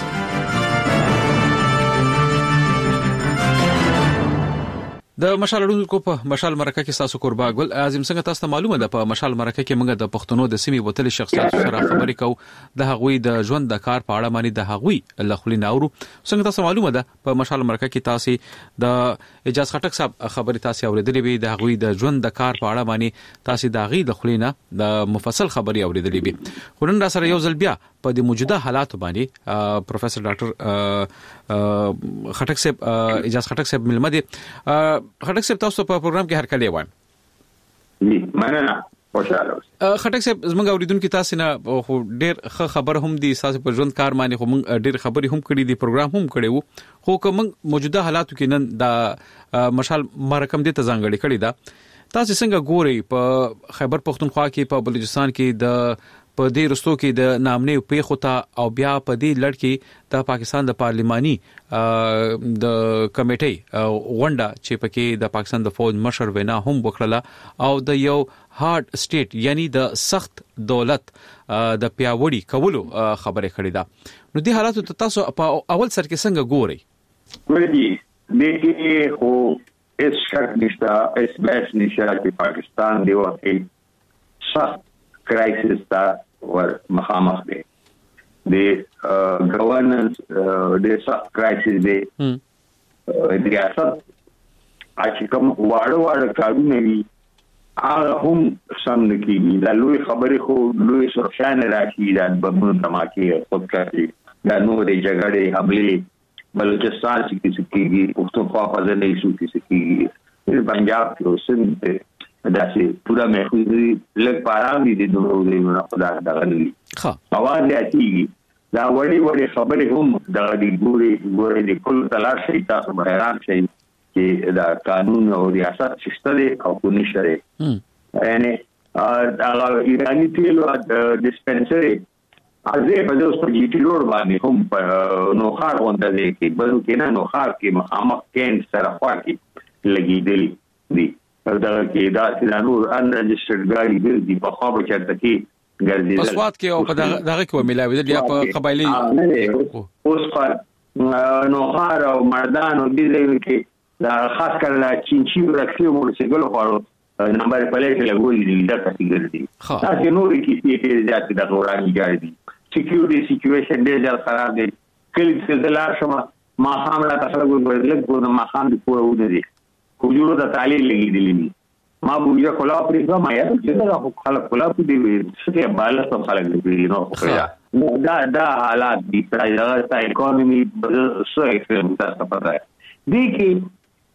د مشال لرونکو په مشال مرکه کې تاسو قربا ګل اعظم څنګه تاسو معلومه ده په مشال مرکه کې موږ د پښتنو د سیمې بوتل شخصیت سره خبرې کوو د هغوی د ژوند د کار په اړه باندې د هغوی لخلي ناورو. څنګه تاسو معلومه ده په مشال مرکه کې تاسو د اجازه خټک صاحب خبرې تاسو اوریدلې وي د هغوی د ژوند د کار په اړه باندې تاسو د غي لخلي نه د مفصل خبرې اوریدلې وي. خورن را سره یو ځل بیا په د موجوده حالات باندې پروفیسور ډاکټر خټک صاحب اجازه خټک صاحب ملمه دي. خټک صاحب تاسو په پروګرام کې هر کله وایم. مننه خوشاله. خټک صاحب زموږ اوریدونکو تاسو نه خو ډېر خبر هم دي تاسو په ژوند کار باندې خو موږ ډېر خبرې هم کړې دي پروګرام هم کړی وو خو کوم موجوده حالاتو کې نن د مشال مرکم دي ته ځانګړي کړی دا تاسو څنګه ګوري په خیبر پختونخوا کې په بلوچستان کې د په دې رستو کې د نامنې پیښو ته او بیا په دې لړ کې د پاکستان د پارلماني د کمیټې غونډه چې پکې د پاکستان د فوج مشر وینا هم وکړه او د یو هارد سټیټ یعنی د سخت دولت د پیاوړي کولو خبره کړې ده. نو دې حالاتو ته تاسو په اول سر کې څنګه ګورئ؟ ګورئ دې خو اس شک نشته اس بحث نشته چې پاکستان دی واقعي سخت کرایسس تا ور مخامخ دی. د گورننس د سخت کرایسس دی. د ریاست چې کوم واړه کارونه وي هغه هم سم نه کیږي. دا لوی خبرې خو لوی سرخان راکې د بمونو دماکې خود کړي دا نورې جګړې حملې بلوچستان کې کیږي پښتونخوا په ځای نه شو کیږي پنجاب کې سند داسې پورا محفوظي لږ پارام دي د نورو نه خدا دغلي اواز یاتي دا وړي خبرې هم د ګوري د کل تلاش شي تاسو حیران شئ چې دا قانون او ریاست شته او کو نشته یعنی دا ایرانی تیل او ډیسپنسري ازه په دې په جی ټی روډ باندې هم نو خار وانده دي چې بلو کې نه نو خار کې مخامخ کین سره خوا کې لګیدلی دي دا کې دا چې نور ان رجسترډ ګاډي ګرځي په خوا به چرته کې ګرځي پسواد کې او په دغه کې ملاوي دي په قبایلی اوس په نو خار او مردان او دې کې دا خاص کر لا چینچی ورکسي موټرسایکل خورو نمبر پلیټ لګولې دي دا څه ګرځي تاسو نور کې چې ځات د غوراني ګاډي سکیورټي سچويشن ډېر خراب دي کله چې دلار شمه ما حمله تاسو ګورل ګورم ما خان دي پوره ودی کوجو د تعلیل لګیدلې ما بوجا کولا پرې ما یا چې دا خلک کولا پرې څه بالا څه خلک دي نو خو دا حالات دي دا اکانومي څه اکسپریمنټ تاسو پته دي کې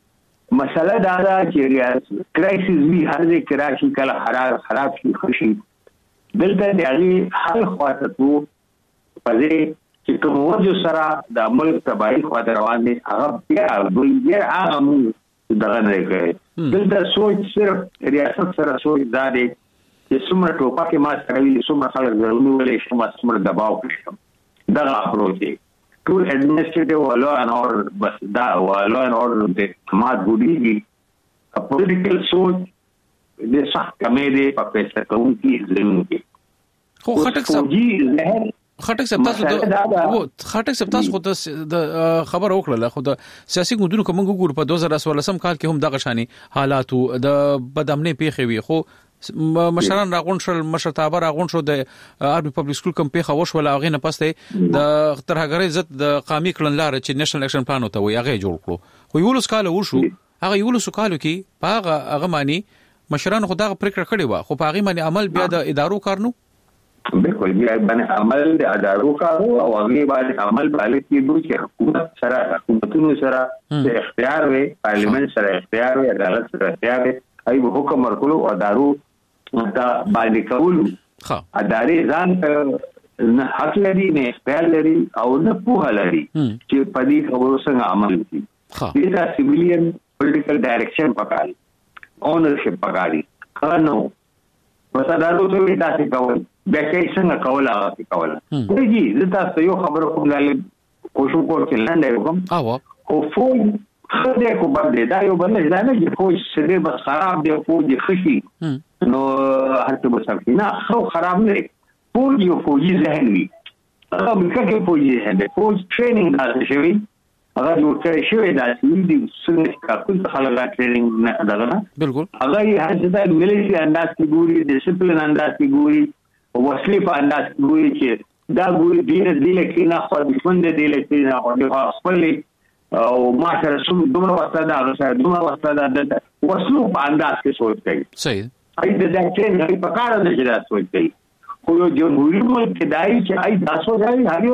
مسله دا ده چې کرایسس وی هر ځای کې راشي کله خراب شي خوشي دلته د هغې حل خواته تو په ځای چې کوم وجو سره د ملک تباهي خواته روان دي هغه بیا هغه مونږ دغه نه کوي دلته سوچ صرف ریاست سره سوچ دا دی چې څومره ټوپکې ما سره وي څومره خلک ضروري ویلی شم څومره دباو کړی شم دغه اپروچ دی ټول ایڈمنسټریټیو لا اینڈ اورډر بس دا لا اینڈ اورډر د اعتماد بودیږي پولیټیکل سوچ د سخت کمې دی په پیسې کوونکي ځینو کې خو خټک صاحب تاسو د خبر وکړه خو د سیاسي ګوندونو کوم ګور په 2016 کال کې هم دغه شانی حالاتو د بدامنۍ پیښې وي خو مشران راغون شول مشرتابه راغون شو د آرمي پبلک سکول کم پیښه وشول هغه نه پسته د ترهګری ضد د قومي کړنلار چې نېشنل اکشن پلان وته وي هغه جوړ کړو خو یو لسکاله وشو هغه یو لسکاله کې هغه معنی مشران خو دا پریکړه کړې و خو هغه معنی عمل بیا د ادارو کارنو بالکل بیا باندې عمل د ادارو کارو او هغه باندې عمل باندې کېدو چې حکومتونو سره د اختیار وي پارلیمنت سره اختیار وي عدالت سره اختیار وي ای حکم ورکړو او ادارو دا باندې کولو ادارې ځان نه حق لري نه اختیار لري او نه پوهه لري چې په دې خبرو څنګه عمل وکړي دا سیویلین پولیټیکل ډایرکشن پکاري اونرشپ پکاري نو پس ادارو ته وی تاسو کول بیا کې څنګه کول هغه کول دیږي زه تاسو یو خبره کوم لاله کوشش کوم چې لاندې وکم او فوج خدای کو باندې دا یو باندې دا نه چې فوج سره بس خراب دی فوج خشي نو هرڅه بسافي نه خو خراب نه فوج یو فوجي ذهن وي هغه مکه فوجي ذهن دی فوج ټریننګ دا شوی هغه یو څه شوی دا چې د سنت کا ټول خلک ټریننګ نه دغه بالکل هغه یې هر څه د ملي انداز کې ګوري ډیسپلین انداز کې ګوري او وسلې په انداز کې ګوري چې دا ګوري دې لکه نه خو دښمن دې لکه نه خو خپل او ما سره څوم دومره واسطه دا غوښه دومره واسطه دا وسلو په انداز کې سوچ کوي صحیح اې د ځکه نه په کار نه چې دا سوچ کوي خو یو جمهوریت ملک دای چې اې تاسو ځای هغه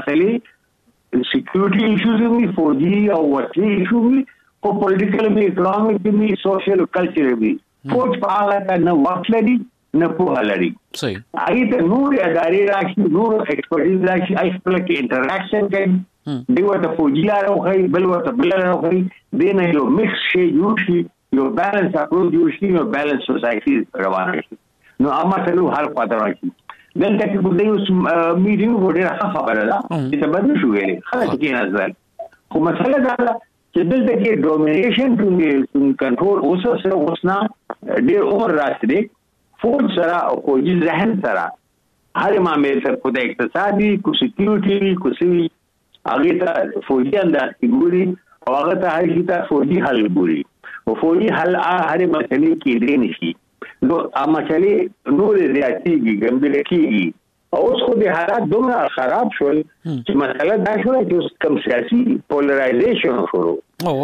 مسلې سکیورټي ایشوز وي فوجي او وسلې ایشوز وي او پولیټیکل می اکونومیک می سوشل کلچر وي فوج په هغه نه وخت لري نه په لري صحیح اې ته نور ادارې راشي نور ایکسپرټیز راشي اې خپل کې انټراکشن کوي دیو ته فوجیار او خی بل ورته بل او خی دینه یو مکس شي یو بالانس اپروچ یو شي یو بالانس سوسایټي روانه شي نو اما ته هر پاتره شي دلته کې بده یو میټینګ وړه خبره ده چې تبدل شو ویلې خلک کې نظر خو مسله دا چې دلته کې ډومینیشن ټو کنټرول اوسنا ډیر اوور راځي فوج سره او فوجي ذهن سره هر معاملې سره کو د اقتصادي کو سکیورټي کو سی هغه ته فوجي انداز کې ګوري او هغه ته هغه ته فوجي حل ګوري او فوجي حل هر مسلې کې دی نشي نو اما مسلې نور زیاتېږي ګمبل کېږي او اوس خو د حالات دومره خراب شول چې مسله دا شوه چې کوم سیاسي پولرایزیشن شروع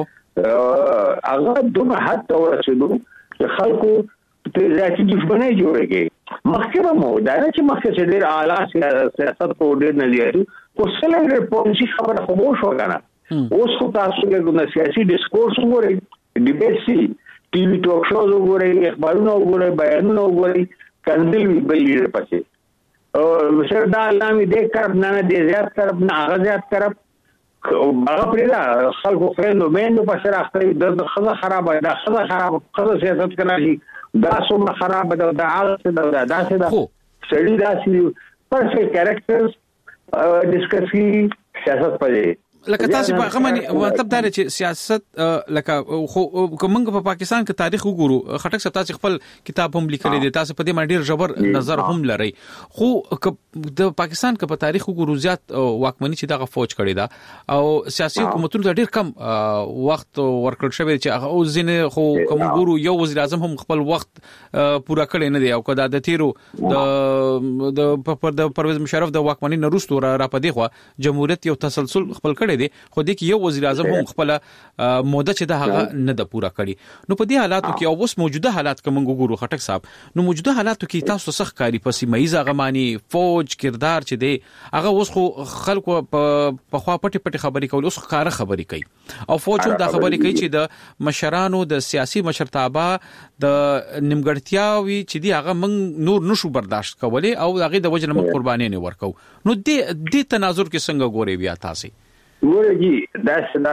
هغه دومره حد ته ورسېدو چې خلکو ته ذاتي دښمنۍ جوړېږي مخکې مو دا نه چې مخکې چې ډېر اعلی سیاست په ډېر نه دی خو سلنډر پالیسي خبره خو وشو کنه اوس خو تاسو له سیاسي ډیسکورس وګورئ ډیبیټ سي ټي وي ټاک شوز وګورئ اخبارونه وګورئ بیانونه وګورئ کندل وی بلیر پسې او مشر دا علامه دې کار نه دې زیات طرف نه هغه زیات طرف هغه پرې خلکو فرندو مېندو په سره اخلي د خزه خراب ده خزه خراب خزه سیاست کوي دا څومره خراب ده دا هغه دا څه ده سړي دا چې پرفیکټ کریکټرز ډیسکسي سیاست پدې لکه تاسو په غمني مطلب دا چې سیاست لکه خو کومنګ په پاکستان کې تاریخ وګورو خټک ستا چې خپل کتاب هم لیکلی دی تاسو په دې باندې ډیر جبر نظر هم لري خو د پاکستان کې په تاریخ وګورو زیات واکمنۍ چې دغه فوج کړی دا او سیاسي حکومتونو ته ډیر کم وخت ورکړل شوی چې هغه ځینې خو کوم ګورو یو وزیر اعظم هم خپل وخت پورا کړی نه دی او کدا د تیرو د پرویز مشرف د واکمنۍ نه وروسته را پدې خو جمهوریت یو تسلسل خپل کړی دی خو د یو وزیر اعظم هم خپل موده چې د هغه نه د پورا کړی نو په دې حالاتو کې اوس موجوده حالات کوم ګورو خټک صاحب نو موجوده حالاتو کې تاسو سخت کاری پسې مېزه غمانی فوج کردار چې دی هغه اوس خو خلکو په خوا پټي خبرې کول اوس ښکار خبرې کوي او فوج هم دا خبرې کوي چې د مشرانو د سیاسي مشرتابه د نیمګړتیاوي چې دی هغه موږ نور نشو برداشت کولای او هغه د وجه موږ قرباني نه ورکو نو د تناظر کې څنګه ګوري بیا تاسو ګوري دا څنګه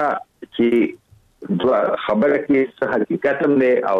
چې خبره کې څه حقیقت هم دی او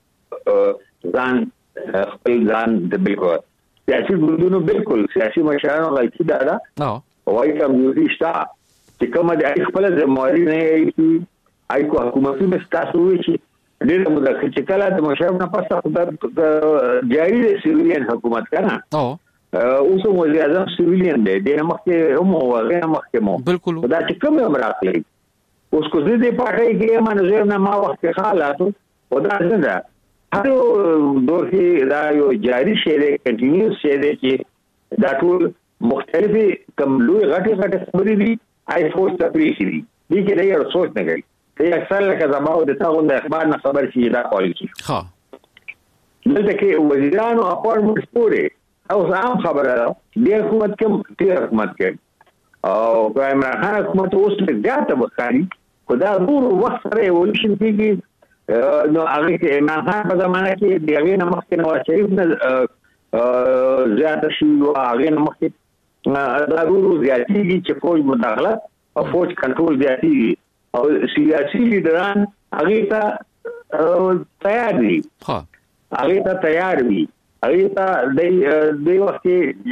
څه ځان خپل ځان د بالکل سیاسي ګوندونو بالکل سیاسي مشرانو غلطي ده وایي کمزوري شته چې کومه د خپل ځمواري نه کی آی کو حکومتي مستاسو چې ډېر مداخله چې کله د مشرانو نه پاسه جاری د سیویلین حکومت کنه اوس وزیر اعظم سیویلین دی د مخکې هم هغه مخکې مو بالکل دا چې کوم امر راغلی اوس کو دې پټای کې منځ نه ما وخت حالاتو او دا څنګه هر دور کې دا یو جاری شی دی کنټینیوس شی دی چې دا ټول مختلفي کم لوی غټه خبرې دي آی فوز تفریح دي دي کې یو سوچ نه کوي ته اکثر لکه زماو د تاغون د اخبار نه خبر شي دا کولی شي ها دلته کې وزیرانو اپارټمنټ پورې او عام خبره ده د حکومت کې او عمران خان حکومت اوس زیاته وکړي خدا نور وخت سره ایولوشن کېږي نو هغه کې عمران خان په زمانه کې د هغه مخکې نواز شریف نه زیاته شي او هغه مخکې دا نور زیاتېږي چې فوج مداخله او فوج کنټرول زیاتېږي او سیاسي لیډران هغه ته تیار دي هغه ته تیار وي هغه ته د وخت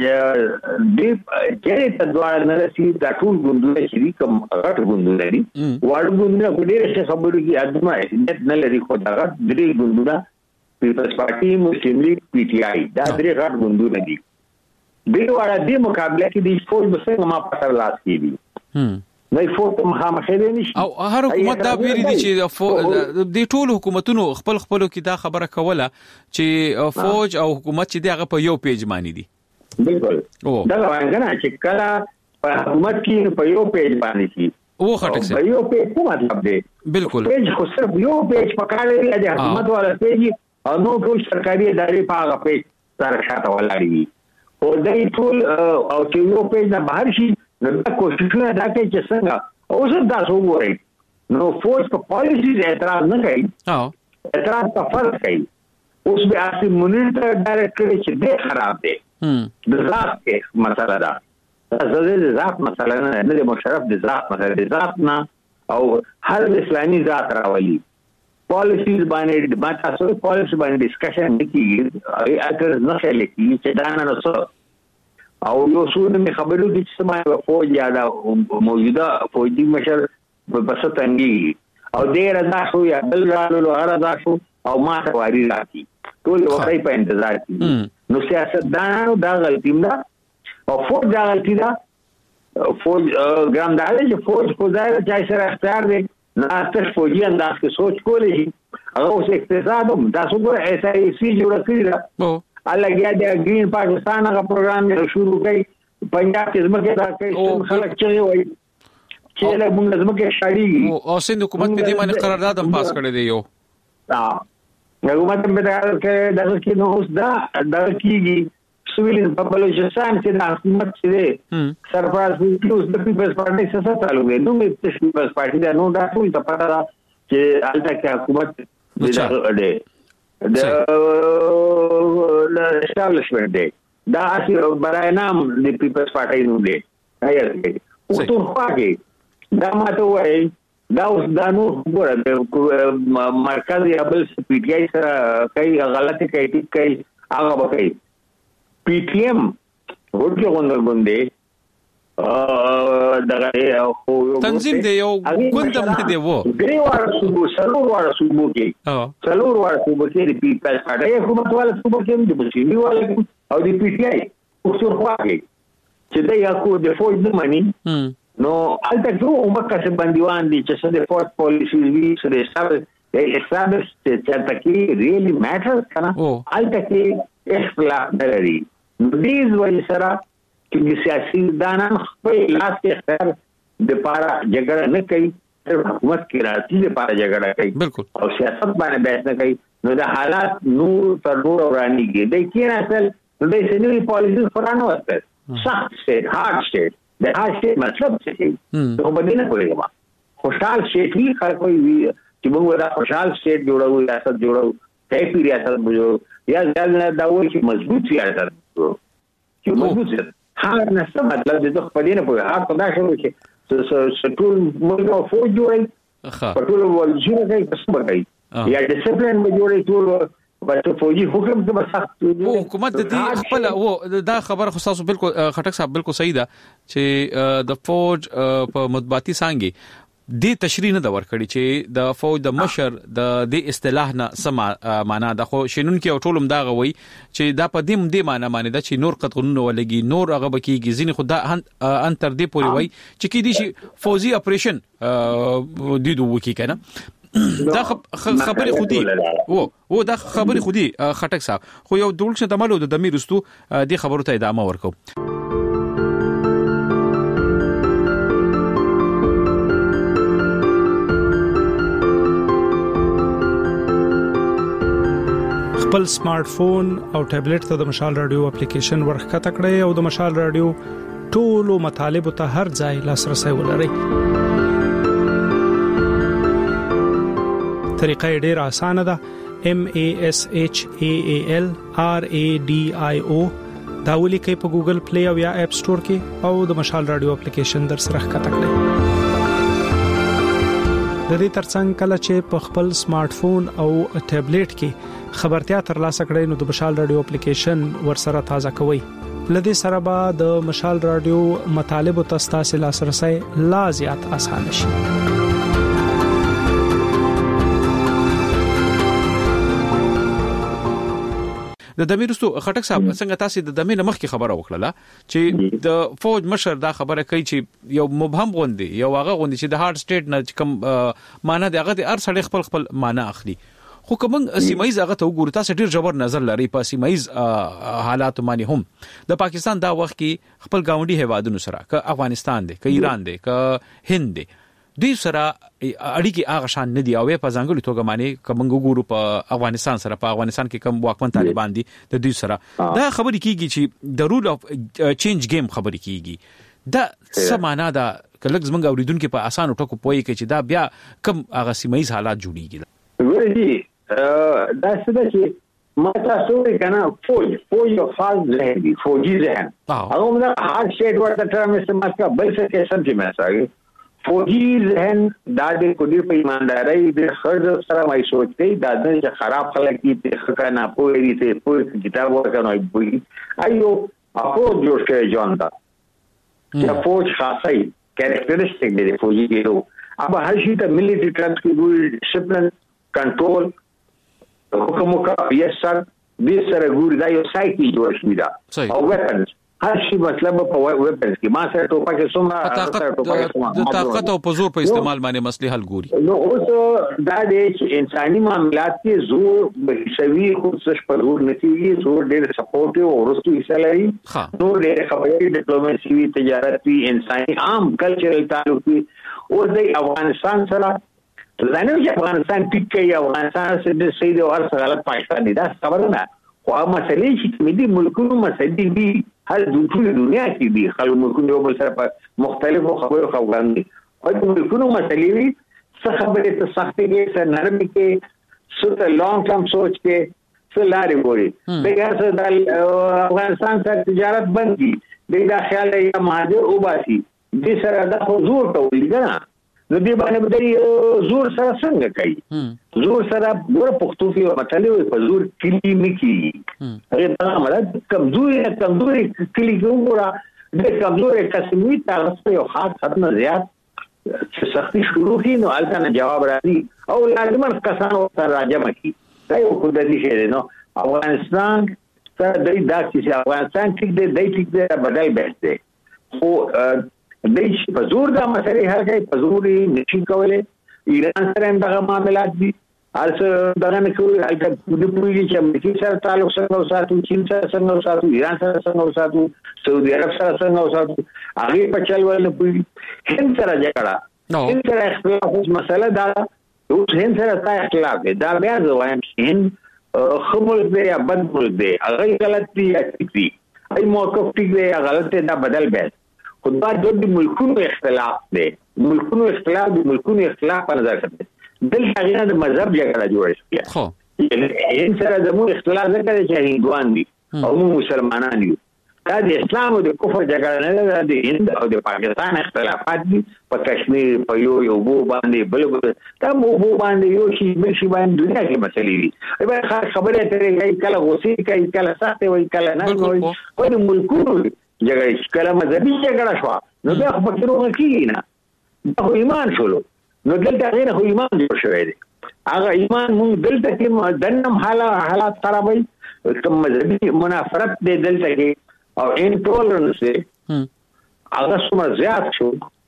د چې د دوه نه سي د ټول ګوندونه چې کوم غټ ګوندونه دي واړه ګوندونه په ډېر څه خبرو کې ادمه نه لري خو دا درې ګوندونه پیپلز پارټي مسلم لیگ پی ټی آی دا درې غټ ګوندونه دي د وړه د مقابله کې د فوج بسنګ ما پاتر لاس کیږي نه فوج مخامخ دی نشي او هر حکومت دا ویری دي چې د ټول حکومتونو خپل کې دا خبره کوله چې فوج او حکومت چې دغه په یو پیج باندې دي بالکل دا څنګه چې کله په حکومت کې په یو پیج باندې شي او خټک سي په یو پیج څه مطلب دی بالکل پیج خو صرف یو پیج پکاره دی د حکومت والا پیج او نو ټول سرکاري ادارې په هغه پیج سره شاته ولاړ وي او دای ټول او چې یو پیج نه بهر شي نو دا کوششونه دا کوي چې څنګه اوس دا وګورئ نو فوج په پالیسي اعتراض نه کوي اعتراض په فرض کوي اوس به اسی مونیټر ډایرکټر چې د خراب دی د ذات کې مسله ده د ذات مسله نه د مشرف د ذات مسله د ذات نه او هر اسلامي ذات راولي پالیسیز باندې ما تاسو پالیسی باندې ډسکشن نکړي اگر نه خلک چې دا نه نو او یو څونه می خبرو دي چې سمای فوج یاده موجوده فوجي مشر بس تنګي او ډیر رضا شو یا بل رالو رضا شو او ما ته واری راځي ټول وخت په انتظار دي نو سیاستدانانو دا غلطی ده او فوج دا غلطی ده فوج ګرامدار چې فوج کو ځای ځای سره اختیار دی نه تاسو فوجي انداز کې سوچ کولی هغه اوس اقتصاد هم دا څنګه ایس ای سی جوړ کړی ده الګیا د گرین پاکستان هغه پروګرام شروع کړي پنجاب کې زمکه دا کوي خلک چې وایي چې له موږ زمکه شاړي او سند حکومت په دې باندې قرارداد هم پاس کړی دی یو حکومت په دا کې نو اوس دا کیږي سویل په بلوچستان کې د حکومت چې سرپرست اوس د پیپلز پارټي سره تعلق دی نو د پیپلز پارټي دا نو دا ټول ته پتا ده چې الته کې حکومت دی د اسټابلیشمنت دی دا اسی برای نام د پیپلز پارټي نو دی او ټول خواږي دا ماته وایي دا اوس دا نو ګوره مرکز یا بل پی ټی آی سره کوي غلطي کوي هغه به کوي پی ټی ایم ورته غونډه تنظیم دی یو ګوندم نه دی وو ګریوار صوبو سلور صوبو کې د پیپلز پارټي حکومت والا صوبو کې د بشری والا او د پی ټی آی اصول خواږي چې دا یو د فوج د مانی نو البته ټول عمر څخه بندیوان دي چې د فورت پالیسي وی سره establish چې تکي really matters کنه البته کې اختلاف لري دې وایي سره چې سیاسي دانان په لاس کې اختیار د پاره جګړه نه کوي، حکومت کې راځي د پاره جګړه کوي بالکل، او سیاست باندې بحث نه کوي، نو د حالات نور تر نور ورانیږي. د کې اصل د سنوي پالیسي فرانو واسطه سخت سټیټ هارد سټیټ د هارد سټیټ مطلب څه دی؟ نو باندې نه کوي ما خوشحال سټیټ هی خلک وي چې موږ دا خوشحال سټیټ جوړو، ریاست جوړو، هیپی ریاست جوړو، یا ځل دا وایي چې مضبوط ریاست جوړو چې مضبوط هغه نه څه مطلب د خپل نه په هغه دا شروع چې ټول موږ فوج جوړي ټول ولجونه کوي څه کوي یا ډیسپلین به جوړي ټول په فوجي حکم ته مسخت حکومت د دې خپل او دا خبره خو تاسو بالکل خټک صاحب بالکل صحیح ده چې د فوج په مطبوعاتي څنګه د تشریح نه د ورکړي چې د فوج د مشر د دې اصطلاح نه سم معنا د خو شینون کې ټولم دا غوي چې دا په دې معنا معنی دا چې نور قطعونه ولګي نور هغه بکیږي ځینې خدا ان تر دې پوري وای چې کې دي شي فوجي اپریشن د دوه وکی کنه دا خبرې خودي او دا خبرې خودي خټک صاحب خو یو ډول څه تمالو د دمیرستو د خبرو ته ادامه ورکو. خپل سمارټ فون او ټابلیټ ته د مشال رادیو اپلیکیشن ورخکته کړئ او د مشال رادیو ټولو مطالبه ته هر ځای لاسرسي ولرئ. طریقه ډیره اسانه ده. MASHAAL RADIO دا ولیکئ په ګوګل پلی او یا اپ سٹور کې او د مشال رادیو اپلیکیشن در سره ښکته کړئ. د دې ترڅنګ کله چې په خپل سمارټ فون او ټابلیټ کې خبرتیا ترلاسه کړئ نو د مشال رادیو اپلیکیشن ورسره تازه کوئ. لدې سره به د مشال رادیو مطالب او تاسو لاسرسي لا زیات اسانه شي. د دمیرستو خټک صاحب څنګه تاسو د دمه مخ کې خبره وکړه چې د فوج مشر دا خبره کوي چې یو مبهم غوندي یو هغه غوندي چې د هارد سټیټ نه کوم معنا دی هغه د ار سړی خپل معنا اخلي. خو کوم سیمایز هغه ته وګورئ تاسو ډیر جبر نظر لري په سیمایز حالات باندې هم د پاکستان دا وخت کې خپل گاونډي هوادونو سره ک افغانستان دی ک ایران دی ک هند دی دوی سره اړیکې هغه شان نه دی او په ځانګړي توګه معنی کوم ګورو په افغانستان سره په افغانستان کې کوم واکمن طالبان دي د دوی سره دا خبرې کیږي چې د رول اف چینج گیم خبرې کیږي دا څه معنا ده کله زمونږ اوریدونکو په اسانو ټکو پوي کې چې دا بیا کوم هغه سیمایز حالات جوړیږي. ورته دا څه چې ما تاسو کنه فوج او خاص ذهن دي فوجي ذهن هغه موږ هر شی ورته تر مې سم کا بل څه کې سم چې ما ساګي فوجي ذهن دا د کوډي په ایمانداري د خرج سره مې سوچ کوي دا د خراب خلک دي په خکانه پوری ته پوری کتاب ورکړنه وي ایو اپو جوړ کړی جون دا چې فوج خاصي کریکټریسټک دی فوجي کېرو اب هر شي ته مليټري ټرانس کې ډیسپلین کنټرول حکم کا یس سر دې سره ګور دا یو سایټي جوړ شوی دا او ویپنز هر شي مطلب په ویپنز کې ما سره ټوپک سمه د طاقت او په زور په استعمال باندې مسلې حل ګوري. نو اوس دا د انساني معاملات کې زور به شوی خو څه په زور نتیږي زور ډېر سپورټ او ورستو حصہ لري نو ډېر خبرې ډیپلوماسي تجارت انساني عام کلچرل تعلق او د افغانستان سره زنه چې افغانستان ټیکي افغانستان سره سید او هر څه پاکستان دي دا خبره نه خو مسلې چې ملي ملکونو مسلې دي هر د دنیا کې دي خلک ملکونو یو بل سره په مختلفو خبرو خبران دي او د ملکونو مسلې وي څه خبرې ته سختي کې څه نرمي کې څه لانګ ټرم سوچ کې څه لارې ګوري دغه د افغانستان سره تجارت بند دي دغه خیال یې مهاجر او باسي د سره د حضور ته ولګا نو دی باندې بدري زور سره څنګه کوي زور سره ګور پښتو کې مطلب په زور کلی مکی هغه دا مراد کمزوري کلی ګورا د کمزوري قسمي تاسو یو خاص ختمه زیات چې سختي شروع کی نو البته جواب راځي او لازم کسانو سره راځم کی دا یو قدرتي شی نو افغانستان سره د دې چې افغانستان کې د دې بدل بهته خو دیش په زور دا مسئله هر کوي په زور نشي کولای ایران سره هم دغه معاملات دي ارڅ دغه نه کوي البته د پوری چې امریکا سره تعلق څنګه وساتو، چین سره څنګه وساتو، ایران سره څنګه وساتو، سعودي عرب سره څنګه وساتو، هغه په چل ول نه پوری. هند سره جګړه، هند سره اختلاف اوس مسله دا اوس هند سره تا اختلاف دی. دا بیا زوایم چې هند خمول دی یا بد ملک دی، هغه غلط دی یا ټیک دی، ای موقف ټیک دی یا غلط دی، دا بدل به خو دا د ملکونو اختلاف دی. ملکونو اختلاف د ملکونو اختلاف په نظر کې دلته هغه د مذهب جګړه جوړه شي. خو هند سره زموږ اختلاف ذکر چې هندوان دي او موږ مسلمانان یو. دا د اسلام او د کفر جګړه نه ده، د هند او د پاکستان اختلافات دي په کشمیر په یو بو باندې بل دا بو باندې یو شی بل شی باندې دنیا کې مسلې دي. ایبه خبره ترې کله غوسی کوي، کله ساته وي، کله نه وي. په ملکونو جګړه کله مذهبي جګړه شو نو بیا خو پکې روغ کیږي نه، دا ایمان شولو. نو دلته غیر خو ایمان جوړ شوی دی. هغه ایمان مونږ دلته کې دنم حالات خرابوي، کوم مذهبي منافرت دی دلته کې او انټولرنس دی هغه څومره زیات شو.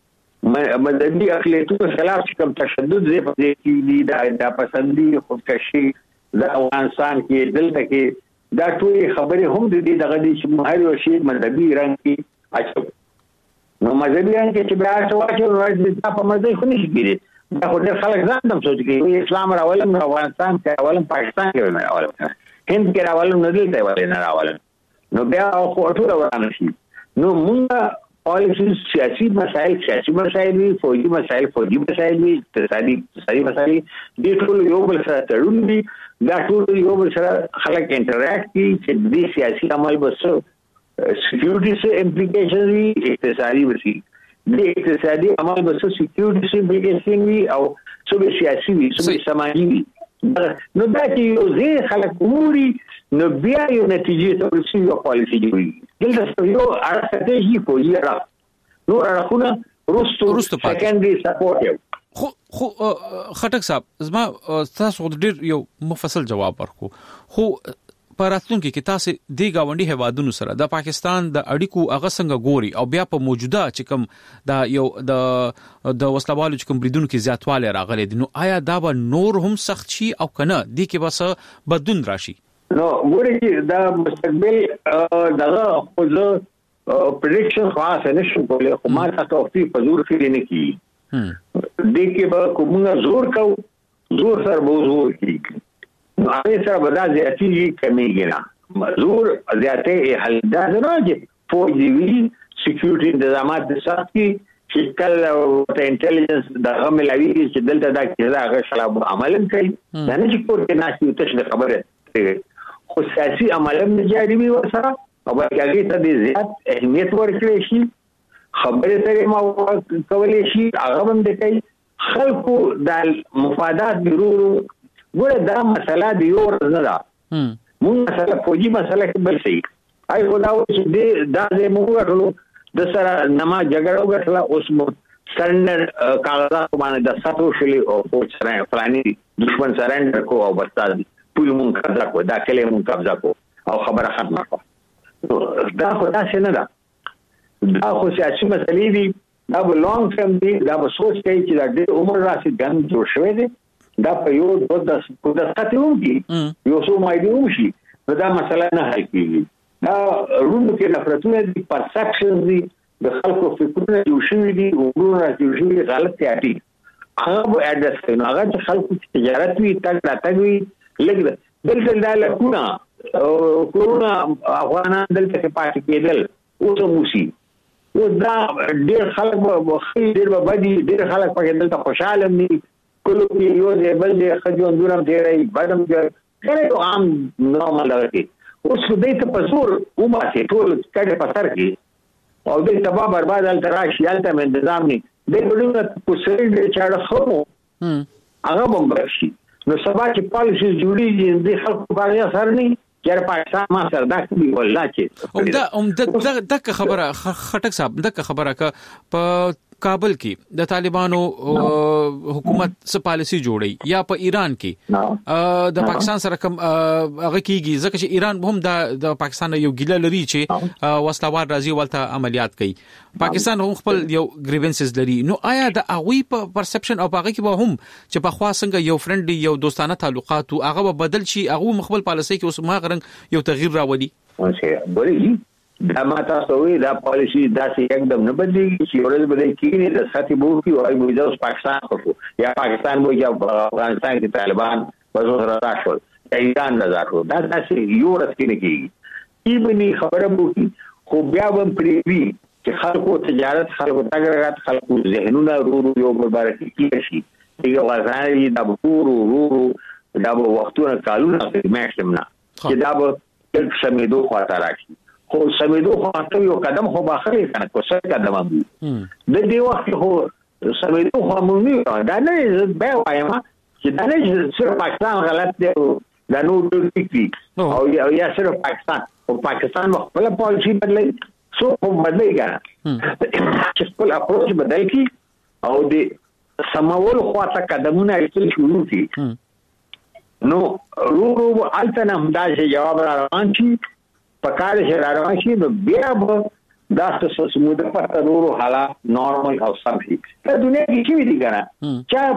مذهبي اقلیتونو خلاف کوم تشدد دی په دې کې دی، دا پسندي خودکشي د افغانستان کې دلته کې دا ټول خبرې هم د دې دغه دي چې هر یو شی مذهبي رنګ کې اچو. نو مذهبي رنګ کې چې بیا څه واچو راځي دا په مذهبي خو نشي کېږي. دا خو ډېر خلک ځان هم سوچ کوي اسلام راولم افغانستان کې راولم پاکستان کې راولم هند کې راولم نه دلته ولې نه راولم. نو بیا خو ټول ورانه شي. نو موږ پالیسی سیاسي مسائل وي، فوجي مسائل وي، اقتصادي مسائل دي ټول یو بل سره تړون دي. دا ټول یو بل سره خلک انټریکټ کوي چې دې سیاسي عمل بس سکیورټي سره امپلیکیشن وي، اقتصادي وي. د اقتصادي عمل بس سکیورټي سره امپلیکیشن وي او څو سیاسي وي، څو سماجي وي. نو دا چې یو ځای خلک ووري نو بیا یو نتیجې ته ورسېږي او پالیسي جوړوي. دلته یو اړخته شي فوجي اړخ نو اړخونه وروسته سیکنډري سپورټ یو. خو خټک صاحب زما تاسو ډېر یو مفصل جواب ورکو، خو په راتلونکي کې تاسو د گاونډي هیوادونو سره د پاکستان د اړیکو هغه څنګه ګوري او بیا په موجوده چې کوم دا یو د وسلوالو چې کوم بریدونکو کې زیاتواله راغلي دي، نو آیا دا به نور هم سخت شي او کنه دي کې بس بدون راشي؟ نو ګوري دا مستقبل دغه خو پریډکشن خاص نه شو کولای، خو ما تاسو په زور کې نه کی دې کې به کومه زور سره بوزور کی نو هغه سره به دا زیاتی کمیږي نه. زور زیاته حل دا نه چې فوجي وی سکیورټي انتظامات د ساتي چې کله ته انټيليجنس دغه ملوي چې دلته دا کیږي هغه شلاب عمل کوي دا نه چې کوته ناشې ته خبره خو سیاسي عمل هم جاري وي ورسره او هغه ته د زیات اهمیت ورکړي شي، خبره سره ما کولې شي هغه هم د کوي خلکو د مفادات ضرورو. ګوره دا مسله دی یو نه ده، مونږ مسله فوجي مسله کې بل شي آی خدا چې دا زموږ ټولو د سره نما جګړه وکړه اوس مو سرندر کاغذات باندې د ساتو شلی او فوج سره فلاني دشمن سرندر کو او بستا ټول مونږ قبضه کو دا کله مونږ قبضه کو او خبره ختمه کو. دا خدا څنګه ده، دا خو سیاسي مسلې دي، دا به لانګ ټرم دي، دا به سوچ کوي چې دا ډېر عمر راسي ګن جوړ شوی دی، دا په یو د خاتمو کې یو څو مایډیوم شي دا مسله نه حل کیږي. دا روم کې نفرتونه دي، پرسپشن دي، د خلکو فکرونه جوړ شوي دي، وګورئ جوړ شوي غلط تیاری هغه به اډرس کوي. هغه چې خلکو تجارت وي تګ راتګ وي لګ دلته دا لکونه کورونا افغانان دلته کې پاتې کېدل اوس موسی او دا ډېر خلک به ډېر به بدي ډېر خلک پکې دلته خوشاله دي کلو کې یو ځای بل ځای خجون دورم ډېرای بدم کله عام نورمال راځي. اوس دې ته په زور وماسي ټول کډه په سر کې او دې تبا برباد ال تراشي الته منظم نه دې ګډونه په سر دې چاړه خو هغه بمبشي. نو سبا چې پالیسي جوړیږي دې خلکو باندې اثر نه چېر پاکستان ما سره دا کوي ولا چې دا خبره خټک صاحب دا خبره ک په کابل کې د طالبانو حکومت څه پالیسی جوړي یا په ایران کې د پاکستان سره کوم هغه کیږي ځکه چې ایران هم د پاکستان یو ګیله لري چې وسلوار راځي ولته عملیات کوي. پاکستان هم خپل یو گریونسز لري. نو آیا د هغه په پرسپشن او هغه کې به هم چې په خوا څنګه یو فرندلی یو دوستانه تعلقات او هغه بدل شي هغه مخبل پالیسي کې اوس ما غرنګ یو تغییر راولي؟ بلې دا ماته سوې دا پالیسی داسې एकदम نه بدلېږي چې ورته بدل کیږي د ساتي بو کې او موږ د پاکستان خو یا پاکستان مو یا افغانستان کې طالبان وزره راشول ایران راځو دا داسې یو ورځ کې نه کیږي. ایبني خبره مو خو بیا هم پریوي چې خلکو تجارت خلکو تاګرات خلکو ذهنونه ورو یو مبارک کیږي چې غزاني دا ورو دا وختونه کالونه مېشمنه چې دا به سمیدو خاطر راځي خو سمیدو خاطر یو قدم خو باخره کنه کو څه قدم امو د دې وخت خو سمیدو خو مونږ دا نه به وایم چې دا نه صرف پاکستان غلط دی دا نو ټیک او یا صرف پاکستان او پاکستان خپل پالیسی بدلای سو په بدلای کنه چې خپل اپروچ بدل کی او د سماول خواته قدمونه ایستل شروع کی نو رو التنا همداسې جواب را روان شي پکاره چې را روان شي نو بیا به دا څه سموده په نورو حالات نارمل او سم شي. په دنیا کې چې وی دي کنه چا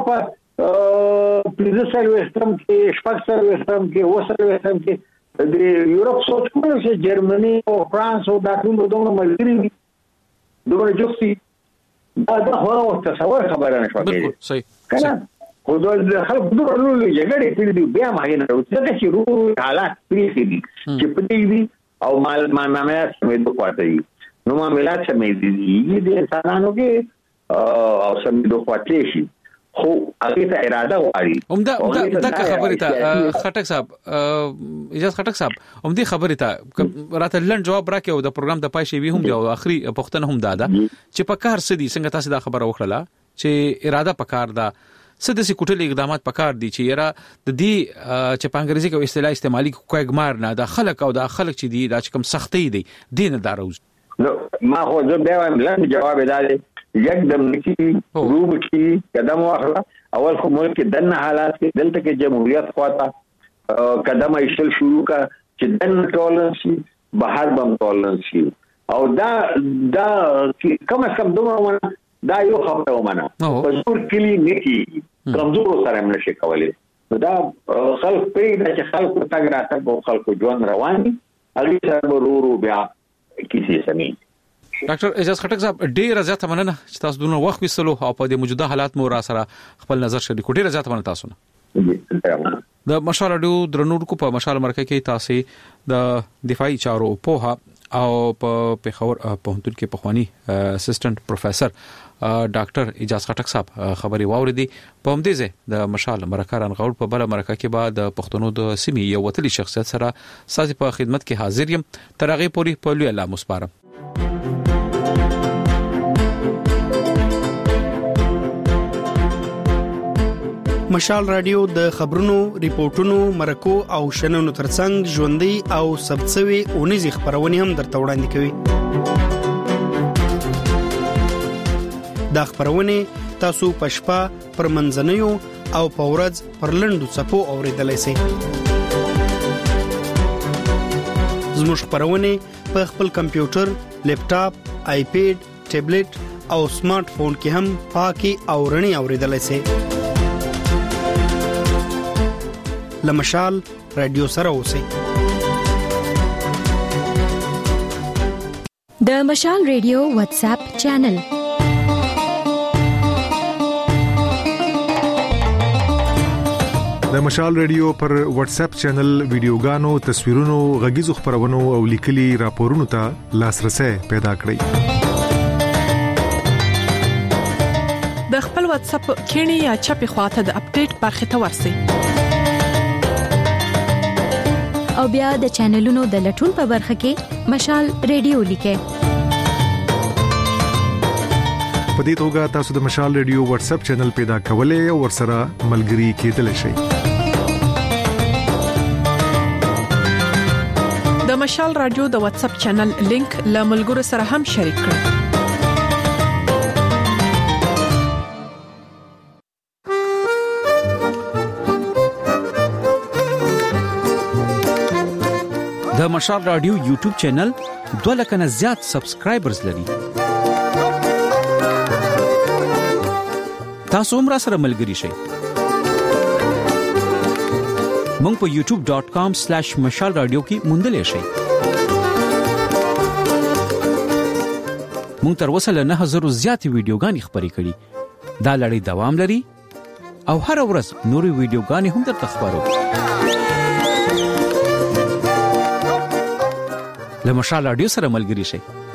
په پریزسل وستم کې شپږسل وستم کې وسل وستم کې د یورپ سوچ کوم چې جرمني او فرانس او د ټول دوه ملګری دوه جوړسي دا هو تصور خبره نشو بالکل صحیح کنه خو د خلک دوه لولې جګړې کړې دي بیا ما نه راوځي چې روح حالات پریخي دي چې پدې دي او معاملات سمېدو کوي نو معاملات سمېدي دي انسانانو کې او سمېدو کوي شي خو هغه ته اراده وایي دا خبره ته خټک صاحب اجازه خټک صاحب دې خبره ته راته لن جواب راکې او د پروګرام د پای شی وی هم دی او اخري پښتنه هم دادا چې په کار سدي څنګه تاسو دا خبره وکړه چې اراده پکار ده سدسي کوټلي اقدامات پکار دي چې یرا د دې چې په انګریزي کې اصطلاح استعمالي کوګمار نه د خلک او د خلک چې دي دا کوم سختي دي دین داروز نو ما خو زه بیا هم لن جواب دادې یکدم نکی روب کی قدم واخله اول خو ملک دنه حالات کې دلته کې جمهوریت خواته قدم ایشل شروع کا چې دنه ټولنس شي بهر بم ټولنس شي او دا کوم څه دومره دا یو خبره ومنه په زور کلی نکی کمزور سره هم نشي کولای دا خلک پیدا چې خلک تاګ راته او خلک ژوند رواني هغه سره ورو بیا کیسه سمي. ډاکټر اجازه خټک صاحب ډیر زیاته مننه چې تاسو دونه وخت وسلو او په دې موجوده حالات مو را سره خپل نظر شریک ډیر زیاته مننه تاسو نه. د مشال اډو درنورکو په مشال مرکه کې تاسو د دفاعي چارو په او په پیښور پوهنتون کې پخوانی اسسټنټ پروفیسور ډاکټر اجازه خټک صاحب خبري واوریدي په همدې ځای د مشال مرکه رانغول په بل مرکه کې بعد د پښتنو د سیمې یو وتلی شخصیت سره سازي په خدمت کې حاضر یم ترغه پوری په لوی الله مسپارم. مشال رادیو د خبرونو ریپورتونو مرکو او شننو ترڅنګ ژوندۍ او سبڅوي اونیزي خبرونه هم درته وړاندې کوي. دا خبرونه تاسو په شپه پر منځنیو او په ورځ پر لندو صفو اوریدلای شئ. زموږ خبرونه په خپل کمپیوټر، لیپټاپ، آیپیډ، ټابلیټ او سمارټ فون کې هم پاکي او رڼي اوریدلای شئ. لمشال رادیو سره اوسئ. د مشال رادیو واتس اپ چینل د مشال رادیو پر واتس اپ چینل ویډیوګانو، تصویرونو، غږیزو خبرونو او لیکلي راپورونو ته لاسرسي پیدا کړئ. د خپل واتس اپ کینی یا چپی خواته د اپډیټ برخه ته ورسئ. او بیا د چینلونو د لټون په برخه کې مشال رادیو لیکئ. په دې توګه تاسو د مشال رادیو واتس اپ چینل پیدا کولای او ورسره ملګري کېدلی شئ. د مشال رادیو د واتس اپ چینل لینک له ملګرو سره هم شریک کړئ. د مشال رادیو یوټیوب چینل 2 لک نه زیات سبسکرایبرز لري. تاسو هم را سره ملګري شئ. مونږ په youtube.com/mashalradio کې موندلې شئ. مونږ تر اوسه له 9000 زیاتې ویډیوګانې خپرې کړې. دا لړۍ دوام لري او هر ورځ نورې ویډیوګانې هم درته خبرو. له مشال رادیو سره ملګري شئ.